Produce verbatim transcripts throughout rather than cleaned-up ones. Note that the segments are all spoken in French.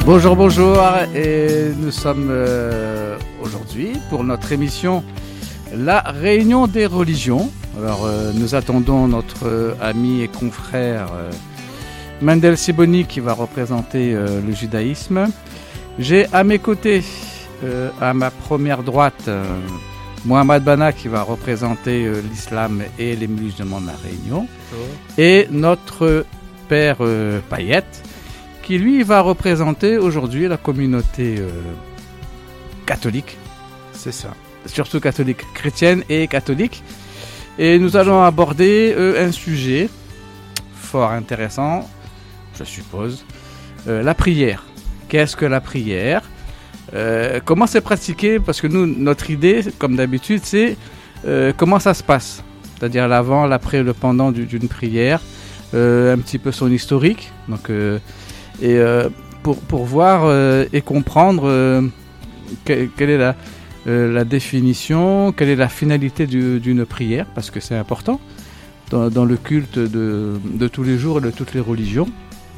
Bonjour, bonjour, et nous sommes euh, aujourd'hui pour notre émission La Réunion des religions. Alors euh, nous attendons notre euh, ami et confrère euh, Mendel Siboni qui va représenter euh, le judaïsme. J'ai à mes côtés, euh, à ma première droite, euh, Mohamed Bana qui va représenter euh, l'islam et les musulmans de la Réunion. Oh. Et notre père euh, Payette qui lui va représenter aujourd'hui la communauté euh, catholique. C'est ça. Surtout catholique, chrétienne et catholique. Et nous allons aborder euh, un sujet fort intéressant, je suppose, euh, la prière. Qu'est-ce que la prière ? euh, Comment c'est pratiqué ? Parce que nous, notre idée, comme d'habitude, c'est euh, comment ça se passe. C'est-à-dire l'avant, l'après, le pendant d'une prière, euh, un petit peu son historique. Donc... Euh, et euh, pour, pour voir euh, et comprendre euh, que, quelle est la, euh, la définition, quelle est la finalité du, d'une prière, parce que c'est important dans, dans le culte de, de tous les jours et de toutes les religions.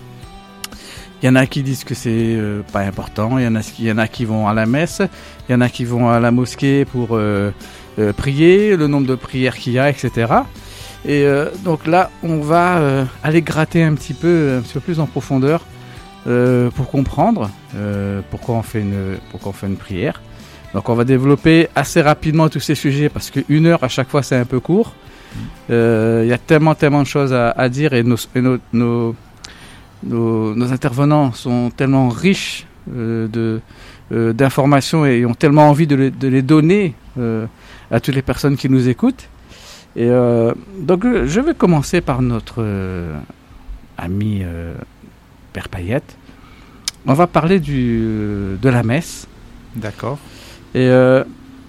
Il y en a qui disent que c'est euh, pas important, il y en a, il y en a qui vont à la messe, il y en a qui vont à la mosquée pour euh, euh, prier, le nombre de prières qu'il y a, et cetera. Et euh, donc là, on va euh, aller gratter un petit peu, un petit peu plus en profondeur Euh, pour comprendre euh, pourquoi on fait une pourquoi on fait une prière. Donc on va développer assez rapidement tous ces sujets parce qu'une heure à chaque fois c'est un peu court. Il euh, y a tellement tellement de choses à, à dire et, nos, et nos, nos, nos, nos intervenants sont tellement riches euh, de, euh, d'informations et ont tellement envie de les, de les donner euh, à toutes les personnes qui nous écoutent. Et euh, donc je vais commencer par notre euh, ami euh, Père Payette. On va parler du, de la messe. D'accord. Et euh,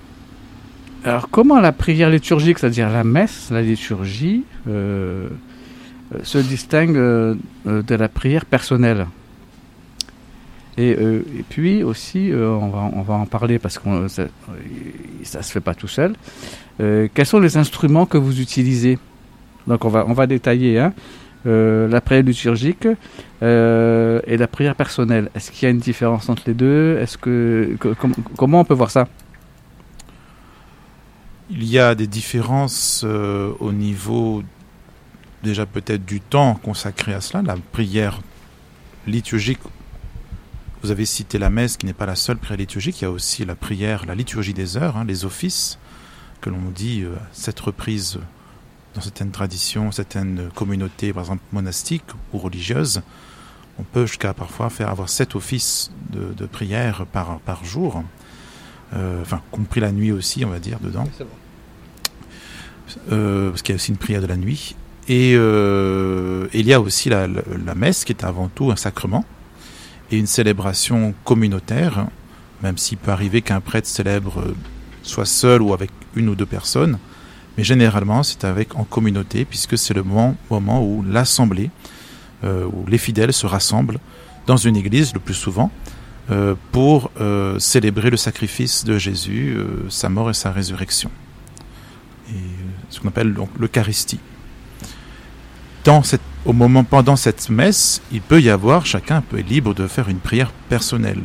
alors, comment la prière liturgique, c'est-à-dire la messe, la liturgie, euh, se distingue euh, de la prière personnelle ? Et, euh, et puis aussi, euh, on, va, on va en parler parce que ça ne se fait pas tout seul. Euh, quels sont les instruments que vous utilisez ? Donc, on va, on va détailler, hein. Euh, la prière liturgique euh, et la prière personnelle. Est-ce qu'il y a une différence entre les deux ? Est-ce que, que com- comment on peut voir ça ? Il y a des différences euh, au niveau déjà peut-être du temps consacré à cela. La prière liturgique, vous avez cité la messe qui n'est pas la seule prière liturgique, il y a aussi la prière, la liturgie des heures, hein, les offices que l'on dit euh, cette reprise dans certaines traditions, certaines communautés, par exemple monastiques ou religieuses, on peut jusqu'à parfois faire avoir sept offices de, de prière par, par jour, euh, enfin, compris la nuit aussi, on va dire, dedans. C'est bon. Euh, parce qu'il y a aussi une prière de la nuit. Et, euh, et il y a aussi la, la, la messe, qui est avant tout un sacrement, et une célébration communautaire, même s'il peut arriver qu'un prêtre célèbre soit seul ou avec une ou deux personnes, mais généralement, c'est avec en communauté, puisque c'est le moment, moment où l'assemblée, euh, où les fidèles se rassemblent dans une église, le plus souvent, euh, pour euh, célébrer le sacrifice de Jésus, euh, sa mort et sa résurrection. Et ce qu'on appelle donc l'Eucharistie. Dans cette, au moment, pendant cette messe, il peut y avoir, chacun peut être libre de faire une prière personnelle.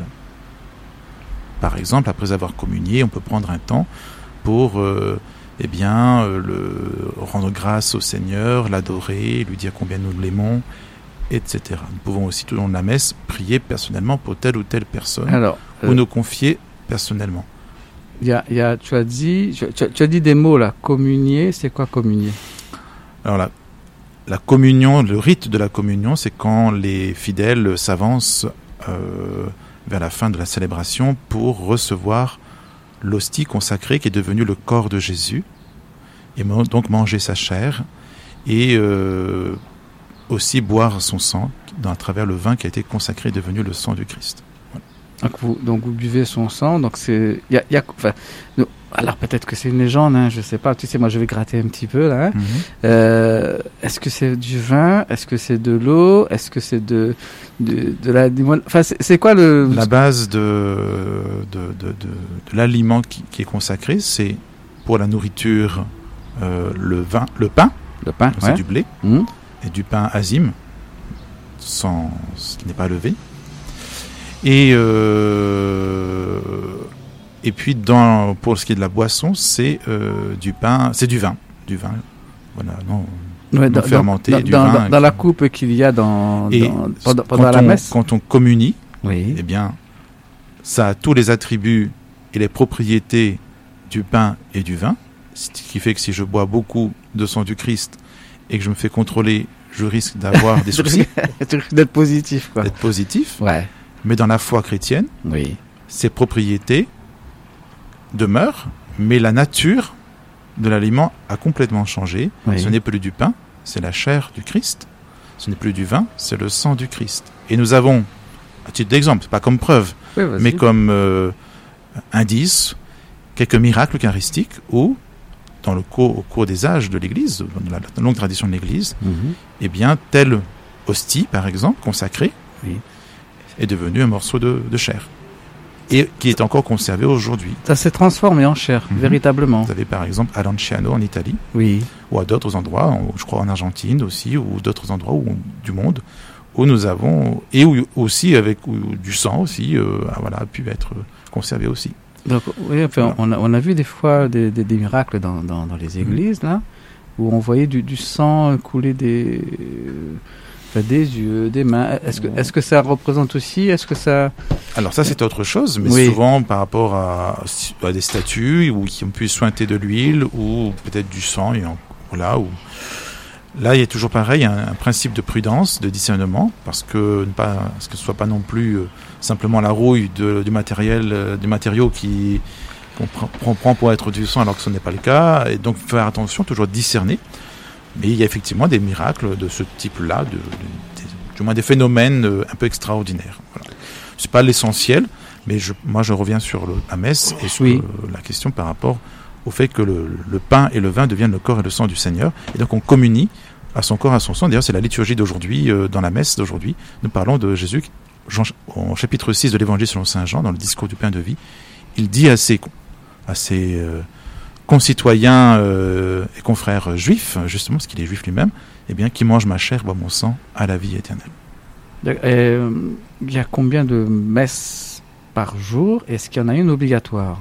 Par exemple, après avoir communié, on peut prendre un temps pour... Euh, eh bien, euh, le, rendre grâce au Seigneur, l'adorer, lui dire combien nous l'aimons, et cetera. Nous pouvons aussi, tout au long de la messe, prier personnellement pour telle ou telle personne, Alors, euh, ou nous confier personnellement. Y a, y a, tu, as dit, tu, tu as dit des mots là, communier, c'est quoi communier ? Alors la, la communion, le rite de la communion, c'est quand les fidèles s'avancent euh, vers la fin de la célébration pour recevoir l'hostie consacrée qui est devenue le corps de Jésus, et donc manger sa chair, et euh, aussi boire son sang, dans, à travers le vin qui a été consacré et devenu le sang du Christ. Voilà. Donc, vous, donc vous buvez son sang, donc c'est... Y a, y a, enfin, nous, alors peut-être que c'est une légende, hein, je ne sais pas, tu sais, moi je vais gratter un petit peu là. Hein. Mm-hmm. Euh, est-ce que c'est du vin ? Est-ce que c'est de l'eau ? Est-ce que c'est de, de, de la... Enfin, c'est, c'est quoi le... La base de, de, de, de, de l'aliment qui, qui est consacré, c'est pour la nourriture euh, le vin, le pain, le pain, c'est ouais. du blé, mmh. et du pain azime, sans, ce qui n'est pas levé. Et, euh, et puis, dans, pour ce qui est de la boisson, c'est euh, du pain, c'est du vin. Du vin, voilà, non, Ouais, non dans, fermenté, dans, du dans, vin. dans, dans la coupe qu'il y a dans, Et dans, pendant, quand pendant la on, messe. Quand on communie, Oui. eh bien, ça a tous les attributs et les propriétés du pain et du vin, ce qui fait que si je bois beaucoup de sang du Christ et que je me fais contrôler, je risque d'avoir des soucis. Tu risques d'être positif, quoi. D'être positif. Ouais. Mais dans la foi chrétienne, Oui. ces propriétés demeurent, mais la nature de l'aliment a complètement changé. Oui. Ce n'est plus du pain, c'est la chair du Christ. Ce n'est plus du vin, c'est le sang du Christ. Et nous avons, à titre d'exemple, pas comme preuve, Oui, vas-y. mais comme euh, indice, quelques miracles eucharistiques où, dans le cours, au cours des âges de l'Église, dans la, la longue tradition de l'Église, Mhm. eh bien, telle hostie, par exemple, consacrée, Oui. est devenue un morceau de, de chair. Et qui est encore conservé aujourd'hui. Ça s'est transformé en chair, Mhm. véritablement. Vous avez par exemple à Lanciano en Italie, Oui. ou à d'autres endroits, en- je crois en Argentine aussi, ou d'autres endroits où, du monde, où nous avons, et où aussi avec où, du sang aussi, euh, voilà, a pu être conservé aussi. Donc, oui, enfin, Voilà. on, a, on a vu des fois des, des, des miracles dans, dans, dans les églises, là, où on voyait du, du sang couler des, euh, enfin, des yeux, des mains. Est-ce que, est-ce que ça représente aussi, est-ce que ça... Alors ça c'est autre chose, mais Oui. souvent par rapport à, à des statues ou qui ont pu sointer de l'huile ou peut-être du sang, et en- voilà. Ou... Là il y a toujours pareil, un, un principe de prudence, de discernement, parce que ne pas, parce que ce soit pas non plus euh, simplement la rouille de, du matériel, euh, du matériau qui qu'on pr- qu'on prend pour être du sang alors que ce n'est pas le cas, et donc faire attention, toujours discerner. Mais il y a effectivement des miracles de ce type-là, de, de- des- du moins des phénomènes euh, un peu extraordinaires. Voilà. C'est pas l'essentiel, mais je, moi je reviens sur le, la messe et sur Oui. le- la question par rapport au fait que le, le pain et le vin deviennent le corps et le sang du Seigneur, et donc on communie à son corps, à son sang. D'ailleurs, c'est la liturgie d'aujourd'hui, euh, dans la messe d'aujourd'hui. Nous parlons de Jésus, Jean, au chapitre six de l'Évangile selon saint Jean, dans le discours du pain de vie. Il dit à ses, à ses euh, concitoyens euh, et confrères juifs, justement, parce qu'il est juif lui-même, eh bien, qui mange ma chair, boit mon sang, à la vie éternelle. Euh, il y a combien de messes par jour? Est-ce qu'il y en a une obligatoire?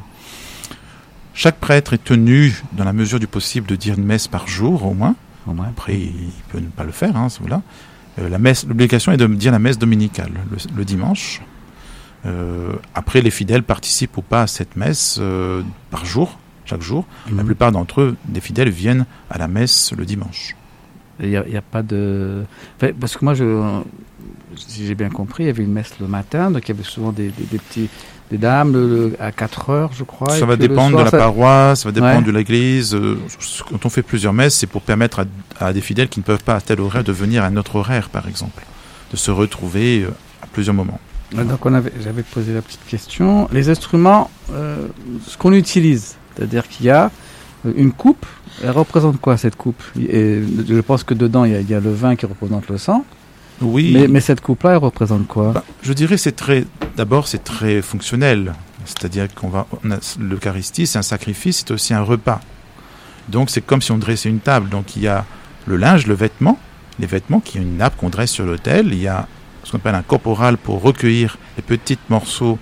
Chaque prêtre est tenu, dans la mesure du possible, de dire une messe par jour, au moins. Au moins. Après, il peut ne pas le faire, hein, voilà. Euh, la messe, l'obligation est de dire la messe dominicale, le, le dimanche. Euh, après, les fidèles participent ou pas à cette messe euh, par jour, chaque jour. Mhm. La plupart d'entre eux, des fidèles, viennent à la messe le dimanche. Il n'y a, il y a pas de... Enfin, parce que moi, je, si j'ai bien compris, il y avait une messe le matin, donc il y avait souvent des, des, des petits... des dames le, le- à quatre heures, je crois. Ça et va puis le dépendre soir, de la ça- paroisse, ça va dépendre Ouais. de l'église. Euh, Quand on fait plusieurs messes, c'est pour permettre à, à des fidèles qui ne peuvent pas à tel horaire de venir à un autre horaire, par exemple. De se retrouver euh, à plusieurs moments. Donc on avait, j'avais posé la petite question. Les instruments, euh, ce qu'on utilise, c'est-à-dire qu'il y a euh, une coupe, elle représente quoi cette coupe? Et je pense que dedans il y, a, il y a le vin qui représente le sang, Oui. mais, mais cette coupe-là, elle représente quoi? Bah, je dirais c'est très. D'abord, c'est très fonctionnel. C'est-à-dire qu'on va. on a- L'Eucharistie, c'est un sacrifice, c'est aussi un repas. Donc, c'est comme si on dressait une table. Donc, il y a le linge, le vêtement, les vêtements, qui est une nappe qu'on dresse sur l'autel. Il y a ce qu'on appelle un corporal pour recueillir les petits morceaux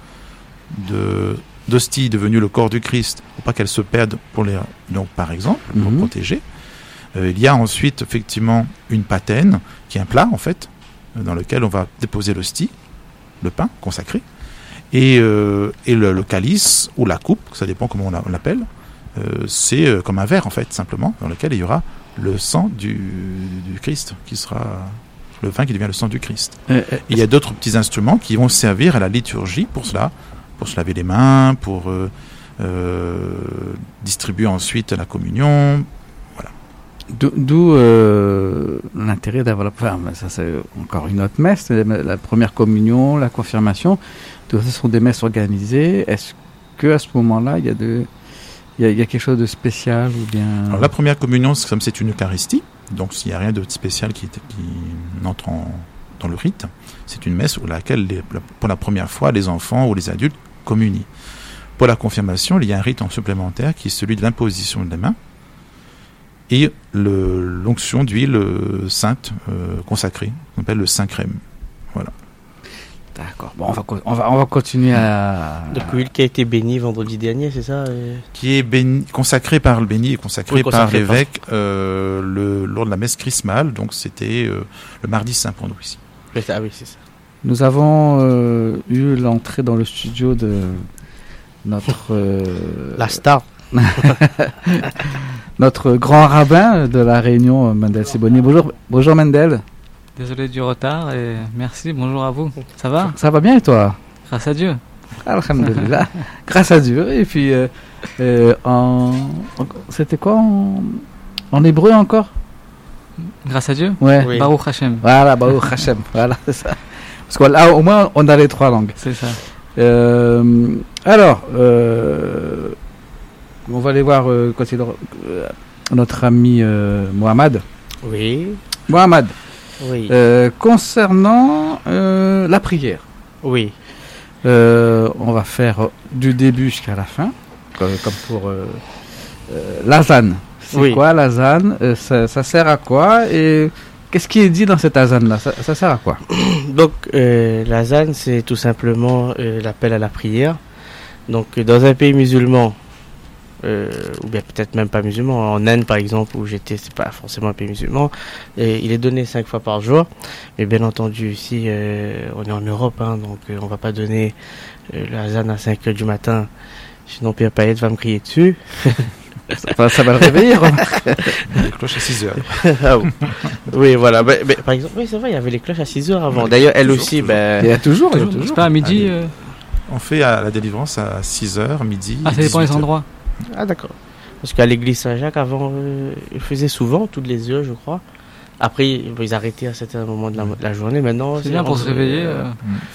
de d'hostie devenus le corps du Christ, pour pas qu'elles se perdent, pour les, donc par exemple, pour Mhm. protéger. Euh, il y a ensuite effectivement une patène, qui est un plat en fait, euh, dans lequel on va déposer l'hostie, le pain consacré, et, euh, et le, le calice ou la coupe, ça dépend comment on la- on l'appelle, euh, c'est euh, comme un verre en fait, simplement, dans lequel il y aura le sang du, du Christ, qui sera le vin qui devient le sang du Christ. Euh, euh, Il y a d'autres petits instruments qui vont servir à la liturgie pour cela, pour se laver les mains, pour euh, euh, distribuer ensuite la communion. D'où d'où, euh, l'intérêt d'avoir la... Enfin, ça c'est encore une autre messe, c'est la première communion, la confirmation. Tout ça, ce sont des messes organisées. Est-ce qu'à ce moment-là, il y a de... Il y, a, il y a quelque chose de spécial ou bien... Alors la première communion, c'est comme c'est une Eucharistie, donc s'il n'y a rien de spécial qui, qui entre en, dans le rite, c'est une messe pour laquelle, les, pour la première fois, les enfants ou les adultes communient. Pour la confirmation, il y a un rite en supplémentaire qui est celui de l'imposition des mains et le, l'onction d'huile euh, sainte euh, consacrée, qu'on appelle le Saint-Crème. Voilà. D'accord. Bon, on va, on va, on va continuer à. Donc, huile qui a été bénie vendredi dernier, c'est ça euh Qui est béni, consacré par le béni et consacré, oui, consacré par l'évêque euh, le, lors de la messe chrismale. Donc, c'était euh, le mardi saint pour nous ici. Ah oui, c'est ça. Nous avons euh, eu l'entrée dans le studio de notre. Euh, la star. Notre grand rabbin de la Réunion, Mendel Siboni. Bonjour, bonjour Mendel. Désolé du retard et merci, bonjour à vous. Ça va ? Ça va bien et toi ? Grâce à Dieu. Alhamdulillah. Grâce à Dieu. Et puis, euh, euh, en, en, c'était quoi en, en hébreu encore ? Grâce à Dieu ? Ouais. Oui. Baruch Hashem. Voilà, Baruch Hashem. Voilà, c'est ça. Parce que là, au moins, on a les trois langues. C'est ça. Euh, alors, euh, on va aller voir euh, quand il, euh, notre ami euh, Mohamed. Oui. Mohamed. Oui. Euh, concernant euh, la prière. Oui. Euh, on va faire du début jusqu'à la fin, comme, comme pour euh, euh, l'azan. C'est oui. quoi l'azan euh, ça, ça sert à quoi et qu'est-ce qui est dit dans cette azan là ça, ça sert à quoi? Donc euh, l'azan, c'est tout simplement euh, l'appel à la prière. Donc dans un pays musulman, Euh, ou bien peut-être même pas musulman, en Inde par exemple où j'étais, c'est pas forcément un pays musulman, et il est donné cinq fois par jour, mais bien entendu ici euh, on est en Europe, hein, donc euh, on va pas donner euh, le azan à cinq heures du matin, sinon Pierre Payette va me crier dessus. ça, ça va le réveiller. Les cloches à six heures. Ah oui. Oui, voilà, mais, mais, par exemple, oui c'est vrai, il y avait les cloches à six heures avant, ouais, d'ailleurs elle toujours, aussi toujours. Ben, il y a toujours, il y a toujours. toujours. C'est pas à midi euh... On fait à la délivrance à six heures, midi. Ah, ça dépend des endroits. Ah d'accord. Parce qu'à l'église Saint-Jacques, avant, euh, ils faisaient souvent, toutes les heures, je crois. Après, ils arrêtaient à certains moments de la, de la journée. Maintenant, c'est, c'est bien pour se réveiller. Euh...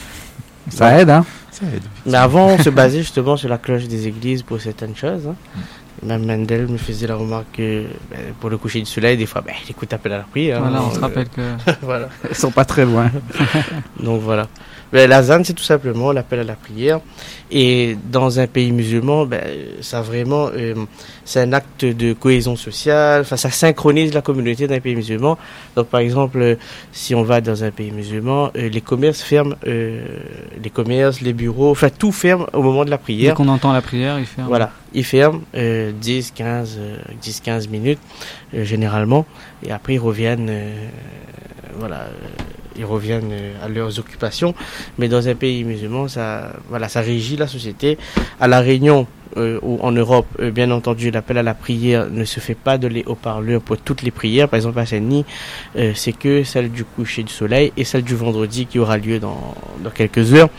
Ça ouais. aide, hein. Ça aide. Mais avant, on se basait justement sur la cloche des églises pour certaines choses. Hein. Mm. Même Mendel me faisait la remarque que ben, pour le coucher du soleil, des fois, ben, il écoute appel à la prière. Voilà, hein, on euh... se rappelle que... voilà. Ils sont pas très loin. Donc voilà. Ben, l'azan, c'est tout simplement l'appel à la prière. Et dans un pays musulman, ben, ça vraiment, euh, c'est un acte de cohésion sociale. Enfin, ça synchronise la communauté d'un pays musulman. Donc, par exemple, euh, si on va dans un pays musulman, euh, les commerces ferment, euh, les commerces, les bureaux, enfin, tout ferme au moment de la prière. Dès qu'on entend la prière, il ferme. Voilà, ils ferment euh, dix, quinze, dix, quinze minutes, euh, généralement. Et après, ils reviennent, euh, voilà. Euh, ils reviennent à leurs occupations, mais dans un pays musulman, ça, voilà, ça régit la société. À La Réunion euh, ou en Europe, euh, bien entendu, l'appel à la prière ne se fait pas de les haut-parleurs pour toutes les prières. Par exemple, à Saint-Denis, euh, c'est que celle du coucher du soleil et celle du vendredi qui aura lieu dans, dans quelques heures.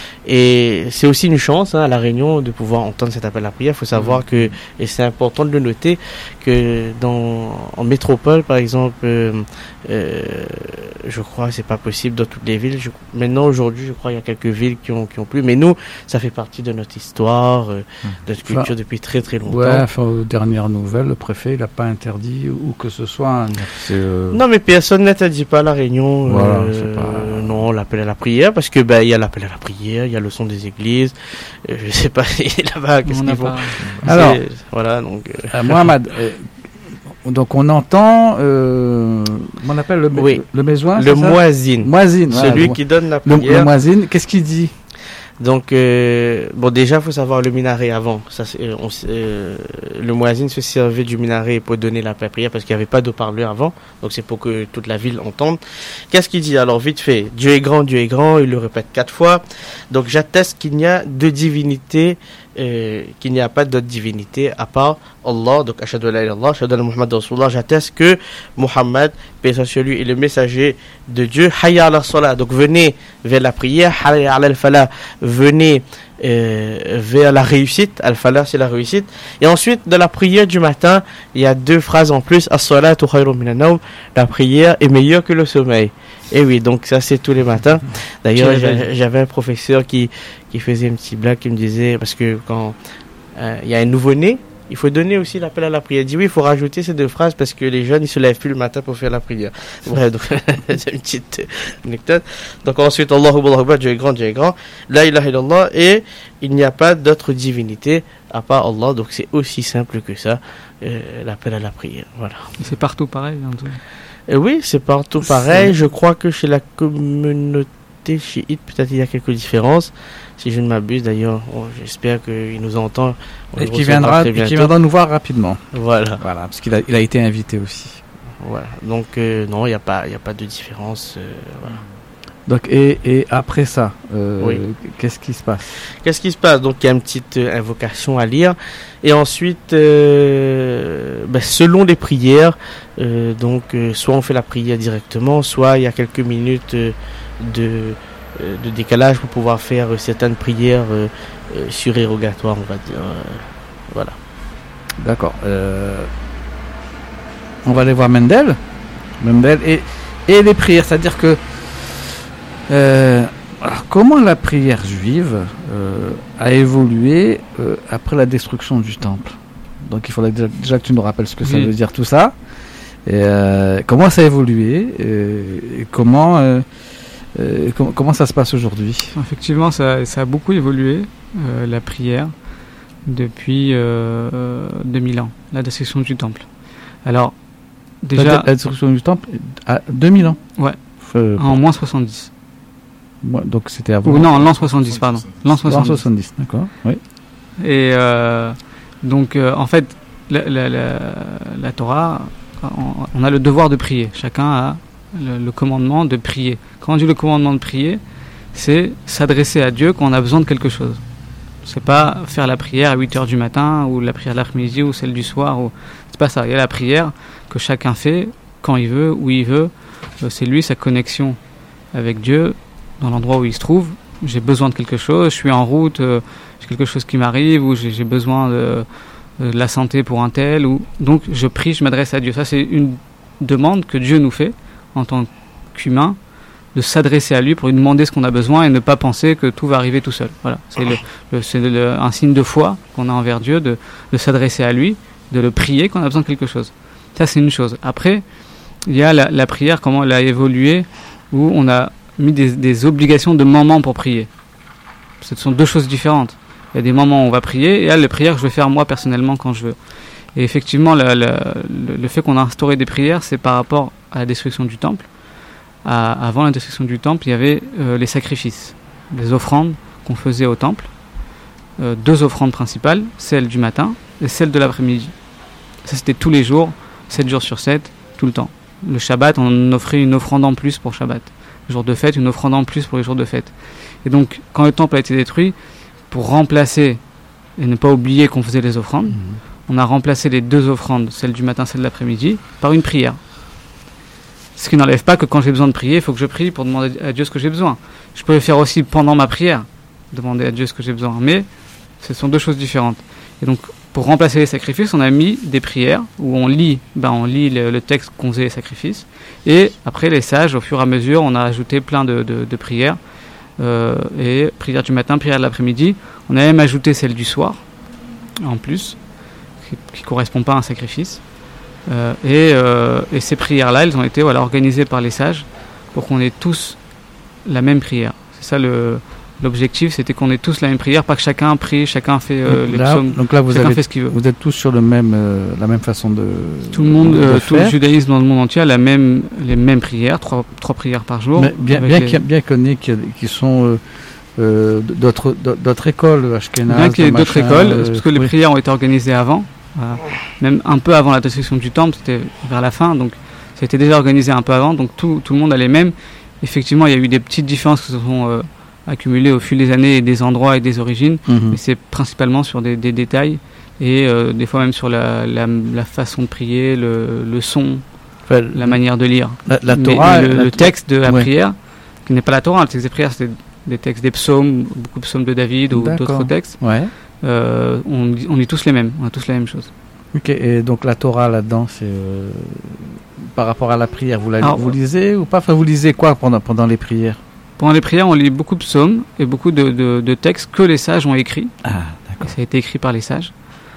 Et c'est aussi une chance hein, à La Réunion de pouvoir entendre cet appel à la prière. Il faut savoir mmh. que, et c'est important de le noter, que dans, en métropole, par exemple, euh, euh, je crois que c'est pas possible dans toutes les villes. Je, maintenant, aujourd'hui, je crois qu'il y a quelques villes qui ont, qui ont plus. Mais nous, ça fait partie de notre histoire, euh, mmh. de notre culture enfin, depuis très très longtemps. Ouais, enfin, aux dernières nouvelles, le préfet, il n'a pas interdit où que ce soit. C'est, euh... Non, mais personne n'interdit pas à La Réunion. Voilà, euh, c'est pas... Non, l'appel à la prière, parce que ben il y a l'appel à la prière, il y a le son des églises. Euh, je sais pas là-bas qu'est-ce qu'ils font. Alors, voilà donc. Euh... Euh, Mohamed. Euh, Donc on entend, euh, on appelle le, oui. le mézouin, le muazzin, muazzin, celui voilà, qui donne la prière. Le, le muazzin, qu'est-ce qu'il dit? Donc euh, bon déjà faut savoir le minaret avant. Ça, on, euh, le muazzin se servait du minaret pour donner la prière parce qu'il n'y avait pas de haut-parleur avant. Donc c'est pour que toute la ville entende. Qu'est-ce qu'il dit alors vite fait? Dieu est grand, Dieu est grand. Il le répète quatre fois. Donc j'atteste qu'il n'y a deux divinités. Euh, qu'il n'y a pas d'autre divinité à part Allah, donc ashhadu an la ilaha illallah, ashhadu anna Muhammadan rasulullah, j'atteste que Muhammad, paix sur lui, est le messager de Dieu. Hayya ala salat, donc venez vers la prière. Hayya ala al-falah, venez euh, vers la réussite. Al-falah, c'est la réussite. Et ensuite, dans la prière du matin, il y a deux phrases en plus. As-salatu khayrun minan nawm, la prière est meilleure que le sommeil. Et oui, donc ça c'est tous les matins. D'ailleurs, j'avais un professeur qui qui faisait une petite blague qui me disait, parce que quand il euh, y a un nouveau-né, il faut donner aussi l'appel à la prière. Il dit oui, il faut rajouter ces deux phrases parce que les jeunes ils se lèvent plus le matin pour faire la prière. Ouais, donc c'est une petite anecdote. Donc ensuite, Allahu Akbar, Dieu est grand, Dieu est grand. La ilaha illallah, et il n'y a pas d'autre divinité à part Allah. Donc c'est aussi simple que ça, euh, l'appel à la prière. Voilà. Et c'est partout pareil. En tout. Et oui, c'est partout pareil. C'est... Je crois que chez la communauté sunnites, chiites, peut-être il y a quelques différences. Si je ne m'abuse, d'ailleurs, oh, j'espère qu'il nous entend. On et qui viendra, qui viendra nous voir rapidement. Voilà. Voilà, parce qu'il a, il a été invité aussi. Voilà. Donc euh, non, il n'y a pas, il y a pas de différence. Euh, voilà. Donc et, et après ça, euh, oui. qu'est-ce qui se passe? Qu'est-ce qui se passe? Donc il y a une petite euh, invocation à lire, et ensuite, euh, ben, selon les prières, euh, donc euh, soit on fait la prière directement, soit il y a quelques minutes euh, de euh, de décalage pour pouvoir faire euh, certaines prières euh, euh, surérogatoires, on va dire. Euh, voilà. D'accord. Euh, on va aller voir Mendel, Mendel et et les prières, c'est-à-dire que Euh, alors comment la prière juive euh, a évolué euh, après la destruction du temple? Donc il faudrait déjà, déjà que tu nous rappelles ce que oui. ça veut dire tout ça. Et, euh, comment ça a évolué et, et comment, euh, euh, com- comment ça se passe aujourd'hui? Effectivement, ça, ça a beaucoup évolué, euh, la prière, depuis euh, deux mille ans, la destruction du temple. Alors, déjà... La, la destruction du temple à deux mille ans? Ouais, euh, en moins soixante-dix. Donc c'était avant. Ou non, l'an soixante-dix, pardon. L'an soixante-dix. L'an soixante-dix, d'accord. Oui. Et euh, donc, euh, en fait, la, la, la, la Torah, on, on a le devoir de prier. Chacun a le, le commandement de prier. Quand on dit le commandement de prier, c'est s'adresser à Dieu quand on a besoin de quelque chose. C'est pas faire la prière à huit heures du matin, ou la prière de l'après-midi, ou celle du soir. Ou... C'est pas ça. Il y a la prière que chacun fait quand il veut, où il veut. C'est lui, sa connexion avec Dieu. Dans l'endroit où il se trouve, j'ai besoin de quelque chose, je suis en route, euh, j'ai quelque chose qui m'arrive, ou j'ai, j'ai besoin de, de la santé pour un tel, ou donc je prie, je m'adresse à Dieu. Ça, c'est une demande que Dieu nous fait en tant qu'humain, de s'adresser à lui pour lui demander ce qu'on a besoin et ne pas penser que tout va arriver tout seul. Voilà, c'est, le, le, c'est le, un signe de foi qu'on a envers Dieu, de, de s'adresser à lui, de le prier quand on a besoin de quelque chose. Ça, c'est une chose. Après, il y a la, la prière, comment elle a évolué, où on a mis des, des obligations de moments pour prier. Ce sont deux choses différentes. Il y a des moments où on va prier, et il y a les prières que je vais faire moi personnellement quand je veux. Et effectivement, le, le, le fait qu'on a instauré des prières, c'est par rapport à la destruction du temple. À, avant la destruction du temple, il y avait euh, les sacrifices, les offrandes qu'on faisait au temple. Euh, deux offrandes principales, celle du matin et celle de l'après-midi. Ça, c'était tous les jours, sept jours sur sept, tout le temps. Le Shabbat, on offrait une offrande en plus pour Shabbat. Le jour de fête, une offrande en plus pour les jours de fête. Et donc, quand le temple a été détruit, pour remplacer et ne pas oublier qu'on faisait les offrandes, mmh. on a remplacé les deux offrandes, celle du matin, celle de l'après-midi, par une prière. Ce qui n'enlève pas que quand j'ai besoin de prier, il faut que je prie pour demander à Dieu ce que j'ai besoin. Je peux le faire aussi pendant ma prière, demander à Dieu ce que j'ai besoin. Mais ce sont deux choses différentes. Et donc, pour remplacer les sacrifices, on a mis des prières où on lit, ben on lit le, le texte qu'on faisait les sacrifices. Et après, les sages, au fur et à mesure, on a ajouté plein de, de, de prières. Euh, et prière du matin, prière de l'après-midi. On a même ajouté celle du soir, en plus, qui ne correspond pas à un sacrifice. Euh, et, euh, et ces prières-là, elles ont été voilà, organisées par les sages pour qu'on ait tous la même prière. C'est ça le... L'objectif, c'était qu'on ait tous la même prière, pas que chacun prie, chacun fait euh, les là, psaumes, donc là, vous chacun avez, fait ce qu'il veut. Vous êtes tous sur le même, euh, la même façon de tout le monde, de euh, faire. Tout le judaïsme dans le monde entier a la même, les mêmes prières, trois, trois prières par jour. Mais bien, bien, les... qu'il, bien qu'on ait qui, qui sont euh, euh, d'autres, d'autres écoles, Ashkenaz, bien qu'il y ait d'autres machin, écoles, euh, parce que les oui. prières ont été organisées avant, euh, même un peu avant la destruction du temple, c'était vers la fin, donc ça a été déjà organisé un peu avant, donc tout, tout le monde a les mêmes. Effectivement, il y a eu des petites différences qui se sont euh, accumulées au fil des années et des endroits et des origines, Mm-hmm. mais c'est principalement sur des, des détails et euh, des fois même sur la, la, la façon de prier, le, le son, enfin, la manière de lire. La, la mais, Torah, mais le, la le texte de la ouais. prière, qui n'est pas la Torah, le texte des prières, c'est des textes des psaumes, beaucoup de psaumes de David ou D'accord. d'autres textes. Ouais. Euh, on, on lit tous les mêmes, on a tous la même chose. Ok, et donc la Torah là-dedans, c'est euh, par rapport à la prière, vous, la, Alors, vous lisez ou pas? Enfin, vous lisez quoi pendant, pendant les prières? Pendant les prières, on lit beaucoup de psaumes et beaucoup de, de, de textes que les sages ont écrits. Ah, d'accord. Ça a été écrit par les sages.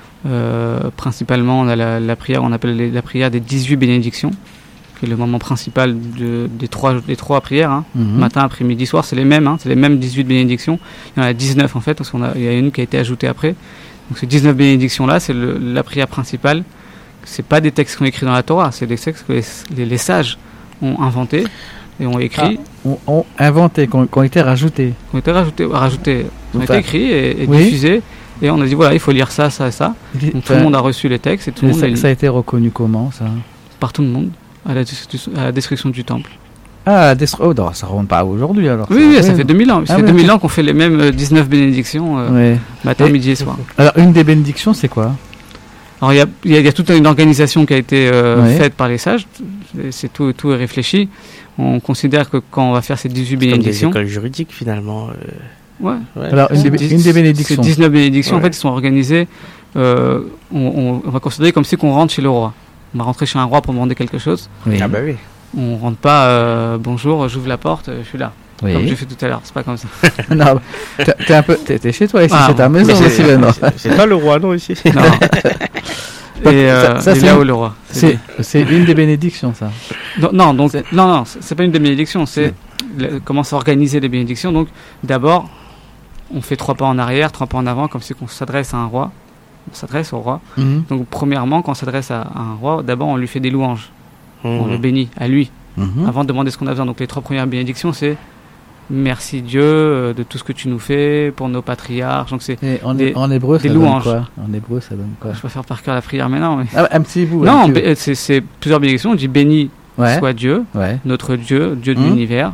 Euh, principalement, on a la, la prière, on appelle les, la prière des dix-huit bénédictions, qui est le moment principal de, des, trois, des trois prières. Hein. Mm-hmm. Matin, après-midi, soir, c'est les mêmes, hein, c'est les mêmes dix-huit bénédictions. Il y en a dix-neuf en fait, parce qu'il y a une qui a été ajoutée après. Donc ces dix-neuf bénédictions-là, c'est le, la prière principale. C'est pas des textes qui sont écrits dans la Torah, c'est des textes que les, les, les sages ont inventés et ont écrit, ah, ont, ont inventé, qui ont, qui ont été rajoutés. qui ont été rajoutés, rajoutés ont Enfin, été écrits et, et oui. diffusés. Et on a dit voilà, il faut lire ça, ça et ça. Donc tout Enfin, le monde a reçu les textes et tout le monde ça, les lit ça a été reconnu comment, ça? par tout le monde à la, destruction, à la destruction du temple. Ah, destru- oh, non, ça remonte pas à aujourd'hui alors. Oui, oui, ça fait deux mille ans. Ça Ah fait oui, deux mille ok. ans qu'on fait les mêmes euh, dix-neuf bénédictions euh, Ouais. matin, Et- midi et soir. Alors, une des bénédictions, c'est quoi? Alors il y a, il y, a, il y a toute une organisation qui a été euh, Ouais. faite par les sages. C'est, c'est tout, tout est réfléchi. On considère que quand on va faire ces dix-huit Comme des bénédictions, écoles juridiques finalement. euh, ouais, ouais. Alors, une, des, Dix- une des ces bénédictions. dix-neuf bénédictions en Ouais. fait, ils sont organisées. Euh, on, on, on va considérer comme si qu'on rentre chez le roi. On va rentrer chez un roi pour demander quelque chose. Oui. Ah bah oui. On rentre pas. Euh, bonjour, j'ouvre la porte, euh, je suis là. Oui. Comme j'ai fait tout à l'heure. C'est pas comme ça. Non, t'es, t'es un peu, t'es, t'es chez toi ici, Ah, c'est ta mais maison Mais aussi, là, non? c'est, c'est pas le roi, non, ici. Non. Donc, Et, euh, ça- ça, et c'est là-haut une- le roi. C'est, c'est une des bénédictions, ça. Non, non, donc C'est- non, non, c'est c'est pas une des bénédictions, c'est le- comment s'organiser les bénédictions. Donc, d'abord, on fait trois pas en arrière, trois pas en avant, comme si on s'adresse à un roi. On s'adresse au roi. Mhm. Donc, premièrement, quand on s'adresse à, à un roi, d'abord, on lui fait des louanges. On Mhm. le bénit à lui, Mhm. avant de demander ce qu'on a besoin. Donc, les trois premières bénédictions, c'est merci Dieu euh, de tout ce que tu nous fais pour nos patriarches. Donc, c'est, Et en, Des- en hébreu, des ça donne louanges. quoi? En hébreu, ça donne quoi? je vais faire par cœur la prière maintenant. Mais... Ah, un petit bout. non, un petit bé- c'est, c'est plusieurs bénédictions. On dit béni bout. Ouais. soit Dieu, Ouais. notre Dieu, Dieu de Mhm. l'univers,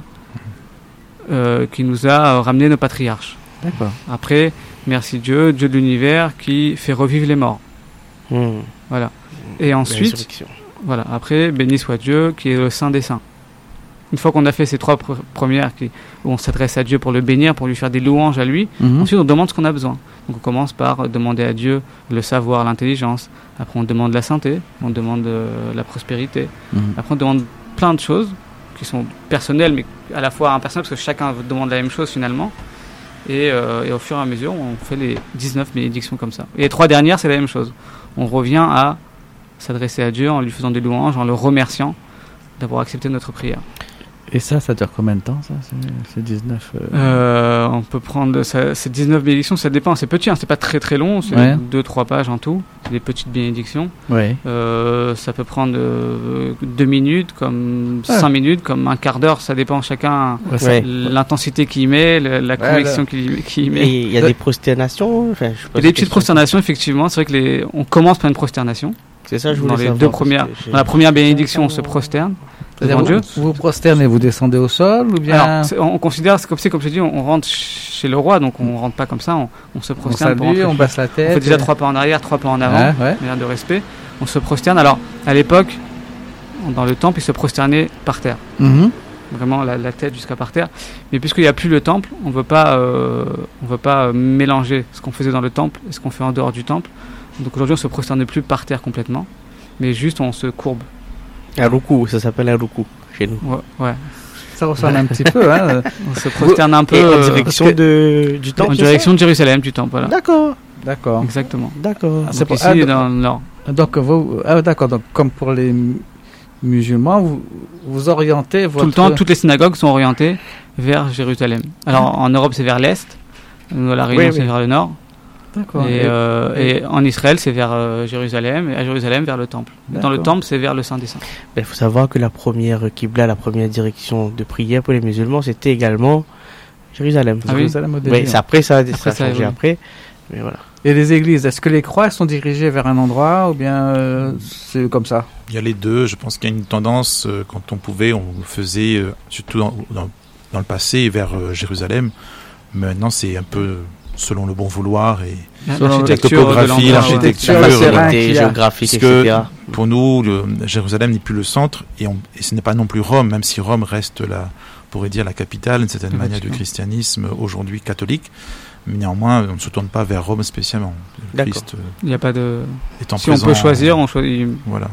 euh, qui nous a euh, ramené nos patriarches. D'accord. Après, merci Dieu, Dieu de l'univers, qui fait revivre les morts. Mhm. Voilà. Et La ensuite, résurrection. voilà. Après, béni soit Dieu, qui est le Saint des Saints. Une fois qu'on a fait ces trois pr- premières, qui, où on s'adresse à Dieu pour le bénir, pour lui faire des louanges à lui, Mhm. ensuite on demande ce qu'on a besoin. Donc on commence par demander à Dieu le savoir, l'intelligence. Après on demande la santé, on demande euh, la prospérité. Mhm. Après on demande plein de choses qui sont personnelles, mais à la fois impersonnelles, parce que chacun demande la même chose finalement. Et, euh, et au fur et à mesure, on fait les dix-neuf bénédictions comme ça. Et les trois dernières, c'est la même chose. On revient à s'adresser à Dieu en lui faisant des louanges, en le remerciant d'avoir accepté notre prière. Et ça, ça dure combien de temps, ça? C'est, c'est dix-neuf. euh, Euh, on peut prendre ça, ces dix-neuf bénédictions, ça dépend, c'est petit, hein, c'est pas très très long, c'est Ouais. deux trois pages en tout, c'est des petites bénédictions. Ouais. Euh, ça peut prendre euh, deux minutes, comme Ah. cinq minutes, comme un quart d'heure, ça dépend chacun Ouais, ça- Ouais. l'intensité qu'il met, le- la conviction qu'il qu'il met. Et il y a des prosternations. Enfin, je sais pas Il y a des si petites c'est- prosternations, effectivement, c'est vrai que les, on commence par une prosternation. C'est ça, je voulais Dans les savoir, deux parce premières, que j'ai- dans la première bénédiction, on se prosterne C'est-à-dire, devant Dieu. vous, vous prosternez, vous descendez au sol ou bien Alors, c'est- on, on considère, c'est comme si, comme je te dis, on, on rentre chez le roi, donc on rentre pas comme ça, on, on se on prosterne pour salue, rentrer on chez- baisse la On tête? fait déjà et- trois pas en arrière, trois pas en avant, Ouais, ouais. manière de respect. On se prosterne. Alors, à l'époque, dans le temple, ils se prosternaient par terre, Mhm. vraiment la, la tête jusqu'à par terre. Mais puisqu'il n'y a plus le temple, on veut pas, euh, on veut pas euh, mélanger ce qu'on faisait dans le temple et ce qu'on fait en dehors du temple. Donc aujourd'hui, on se prosterne plus par terre complètement, mais juste on se courbe. Un roucou, ça s'appelle un roucou chez nous. Ouais, ouais. Ça ressemble un petit peu, hein. On se prosterne un peu Et en euh, direction parce de, du temple. en c'est ça direction de Jérusalem, du temple. Voilà. D'accord, D'accord. Exactement. d'accord. Ah, c'est Donc pour- ici, ah, dans le nord. Donc, vous, ah, d'accord. Donc, comme pour les mu- musulmans, vous, vous orientez votre... Tout le temps, toutes les synagogues sont orientées vers Jérusalem. Alors en Europe, c'est vers l'est. Nous, à La Réunion, Oui, c'est oui. vers le nord. D'accord. Et, Et- euh, et en Israël, c'est vers euh, Jérusalem. Et à Jérusalem, vers le temple. Et dans le D'accord. temple, c'est vers le Saint des Saints. Il faut savoir que la première Qibla, la première direction de prière pour les musulmans, c'était également Jérusalem. Ah oui. Jérusalem au début, Oui, hein. c'est après ça, ça Après, a ça changé évolue. après. Mais voilà. Et les églises, est-ce que les croix elles sont dirigées vers un endroit ou bien euh, c'est comme ça? Il y a les deux. Je pense qu'il y a une tendance, euh, quand on pouvait, on le faisait, euh, surtout dans, dans, dans le passé, vers euh, Jérusalem. Mais maintenant, c'est un peu selon le bon vouloir. Et Selon la L'architecture topographie, de l'endroit, l'architecture, la La euh, sérénité voilà. sécurité qu'il y a. géographique, Parce que- et cetera. pour nous, le, Jérusalem n'est plus le centre et, on, et ce n'est pas non plus Rome, même si Rome reste, la, on pourrait dire, la capitale, d'une certaine manière, du Effectivement. christianisme aujourd'hui catholique. Mais néanmoins, on ne se tourne pas vers Rome spécialement. Le D'accord. Christ euh, Il n'y a pas de. étant Si on présent, peut choisir, on choisit. Voilà.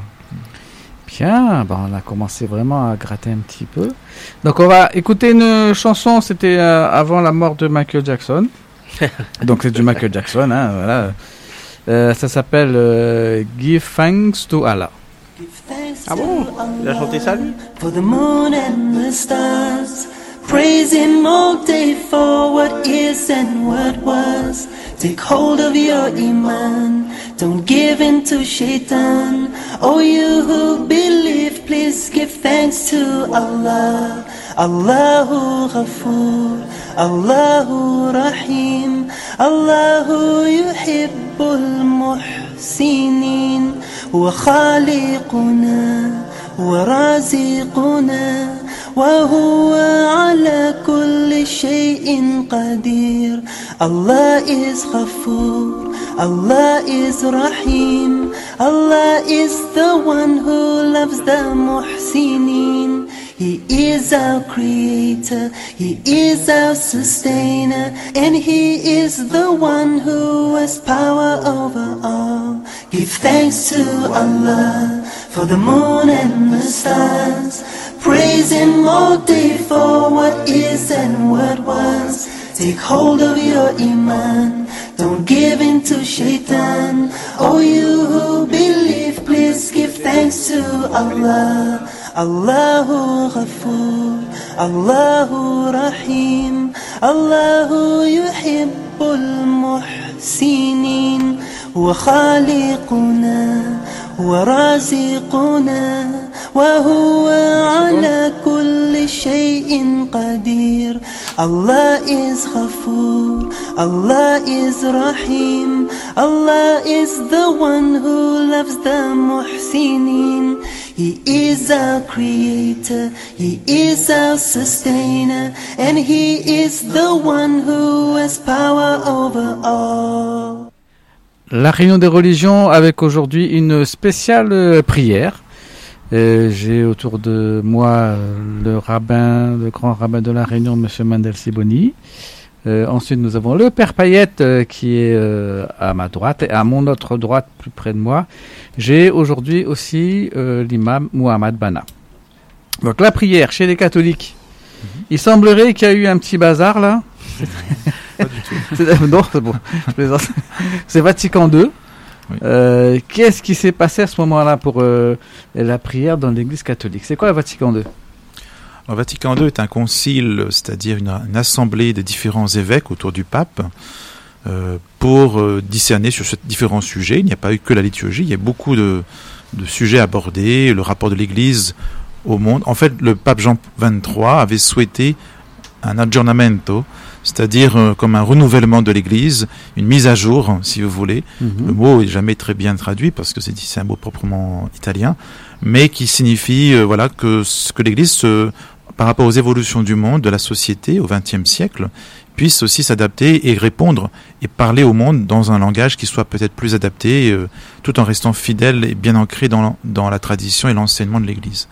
Bien, ben on a commencé vraiment à gratter un petit peu. Donc on va écouter une chanson, c'était euh, avant la mort de Michael Jackson. Donc c'est du Michael Jackson, hein, voilà. Euh, ça s'appelle euh, Give Thanks to Allah. Ah bon? Il a chanté ça, lui? For the moon and the stars, praise him all day for what is and what was. Take hold of your iman, don't give in to shaitan. Oh, you who believe, please give thanks to Allah. Allahu Ghafoor, Allahu Rahim, Allahu yuhibbul muhsinin, wa khaliquna wa raziquna, wa huwa ala kulli shay'in qadir. Allah is Ghafoor, Allah is Rahim, Allah is the one who loves the muhsinin. He is our creator, He is our sustainer, and He is the one who has power over all. Give thanks to Allah for the moon and the stars. Praise Him all day for what is and what was. Take hold of your iman, don't give in to shaitan. Oh, you who believe, please give thanks to Allah. Allahu Ghafoor, Allahu Rahim, Allahu yuhibbul muhsinin, wa khaliquna wa raziquna, wa huwa ala kulli shay'in qadir. Allah is Ghafoor, Allah is Rahim, Allah is the one who loves the muhsinin. He is our creator, He is our sustainer, and He is the one who has power over all. La réunion des religions avec aujourd'hui une spéciale euh, prière. Euh, j'ai autour de moi euh, le rabbin, le grand rabbin de la Réunion, Monsieur Mandel Siboni. Euh, ensuite, nous avons le Père Payette euh, qui est euh, à ma droite et à mon autre droite, plus près de moi. J'ai aujourd'hui aussi euh, l'imam Mohamed Bana. Donc la prière chez les catholiques. Mm-hmm. Il semblerait qu'il y a eu un petit bazar là. Pas du tout. C'est, non, c'est bon. Je plaisante. C'est Vatican deux. Oui. Euh, qu'est-ce qui s'est passé à ce moment-là pour euh, la prière dans l'Église catholique? C'est quoi le Vatican deux? Le Vatican deux est un concile, c'est-à-dire une, une assemblée des différents évêques autour du pape euh, pour euh, discerner sur ce, différents sujets. Il n'y a pas eu que la liturgie, il y a beaucoup de, de sujets abordés, le rapport de l'Église au monde. En fait, le pape Jean vingt-trois avait souhaité un aggiornamento, c'est-à-dire euh, comme un renouvellement de l'Église, une mise à jour, si vous voulez. Mm-hmm. Le mot est jamais très bien traduit parce que c'est, c'est un mot proprement italien, mais qui signifie euh, voilà que, que l'Église se par rapport aux évolutions du monde, de la société au vingtième siècle, puisse aussi s'adapter et répondre et parler au monde dans un langage qui soit peut-être plus adapté, euh, tout en restant fidèle et bien ancré dans, dans la tradition et l'enseignement de l'Église.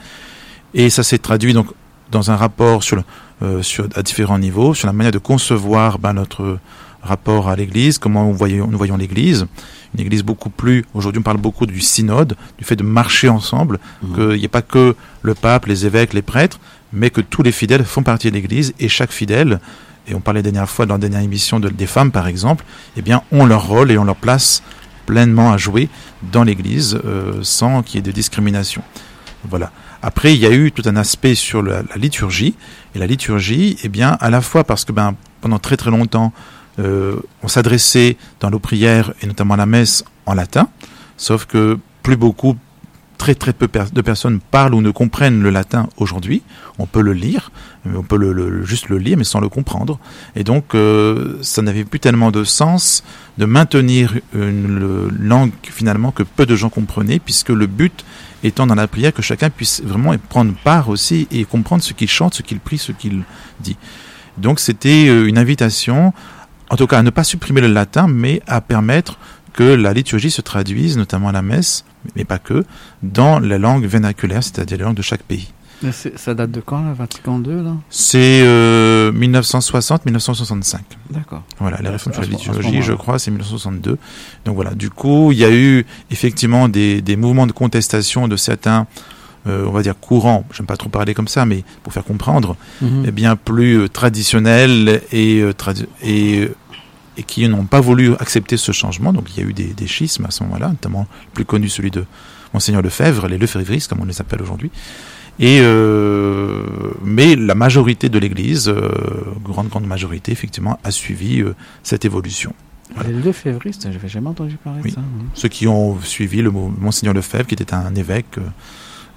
Et ça s'est traduit donc dans un rapport sur, euh, sur, à différents niveaux, sur la manière de concevoir ben, notre rapport à l'Église, comment nous voyons, nous voyons l'Église. Une Église beaucoup plus, aujourd'hui on parle beaucoup du synode, du fait de marcher ensemble, mmh. qu'il n'y ait pas que le pape, les évêques, les prêtres, mais que tous les fidèles font partie de l'Église, et chaque fidèle, et on parlait la dernière fois dans la dernière émission de, des femmes par exemple, eh bien ont leur rôle et ont leur place pleinement à jouer dans l'Église, euh, sans qu'il y ait de discrimination. Voilà. Après, il y a eu tout un aspect sur la, la liturgie, et la liturgie, eh bien, à la fois parce que ben, pendant très très longtemps, euh, on s'adressait dans nos prières, et notamment à la messe, en latin, sauf que plus beaucoup, très très peu de personnes parlent ou ne comprennent le latin aujourd'hui. On peut le lire, on peut le, le, juste le lire, mais sans le comprendre. Et donc, euh, ça n'avait plus tellement de sens de maintenir une le, langue finalement que peu de gens comprenaient, puisque le but étant dans la prière que chacun puisse vraiment prendre part aussi et comprendre ce qu'il chante, ce qu'il prie, ce qu'il dit. Donc, c'était une invitation, en tout cas à ne pas supprimer le latin, mais à permettre que la liturgie se traduise, notamment à la messe, mais pas que, dans la langue vernaculaire, c'est-à-dire la langue de chaque pays. Mais ça date de quand, le Vatican deux, là? C'est euh, dix-neuf cent soixante à dix-neuf cent soixante-cinq. D'accord. Voilà, la réforme sur la liturgie, je crois, c'est dix-neuf cent soixante-deux. Donc voilà, du coup, il y a eu effectivement des, des mouvements de contestation de certains, euh, on va dire, courants, j'aime pas trop parler comme ça, mais pour faire comprendre, mm-hmm. eh bien plus euh, traditionnels et... Euh, tradi- et et qui n'ont pas voulu accepter ce changement. Donc il y a eu des, des schismes à ce moment-là, notamment le plus connu, celui de Monseigneur Lefebvre, les lefévristes, comme on les appelle aujourd'hui. Et euh, mais la majorité de l'Église, euh, grande grande majorité, effectivement, a suivi euh, cette évolution. Voilà. Les lefévristes, j'avais jamais entendu parler oui. de ça. Oui. Ceux qui ont suivi le Monseigneur Lefebvre, qui était un évêque euh,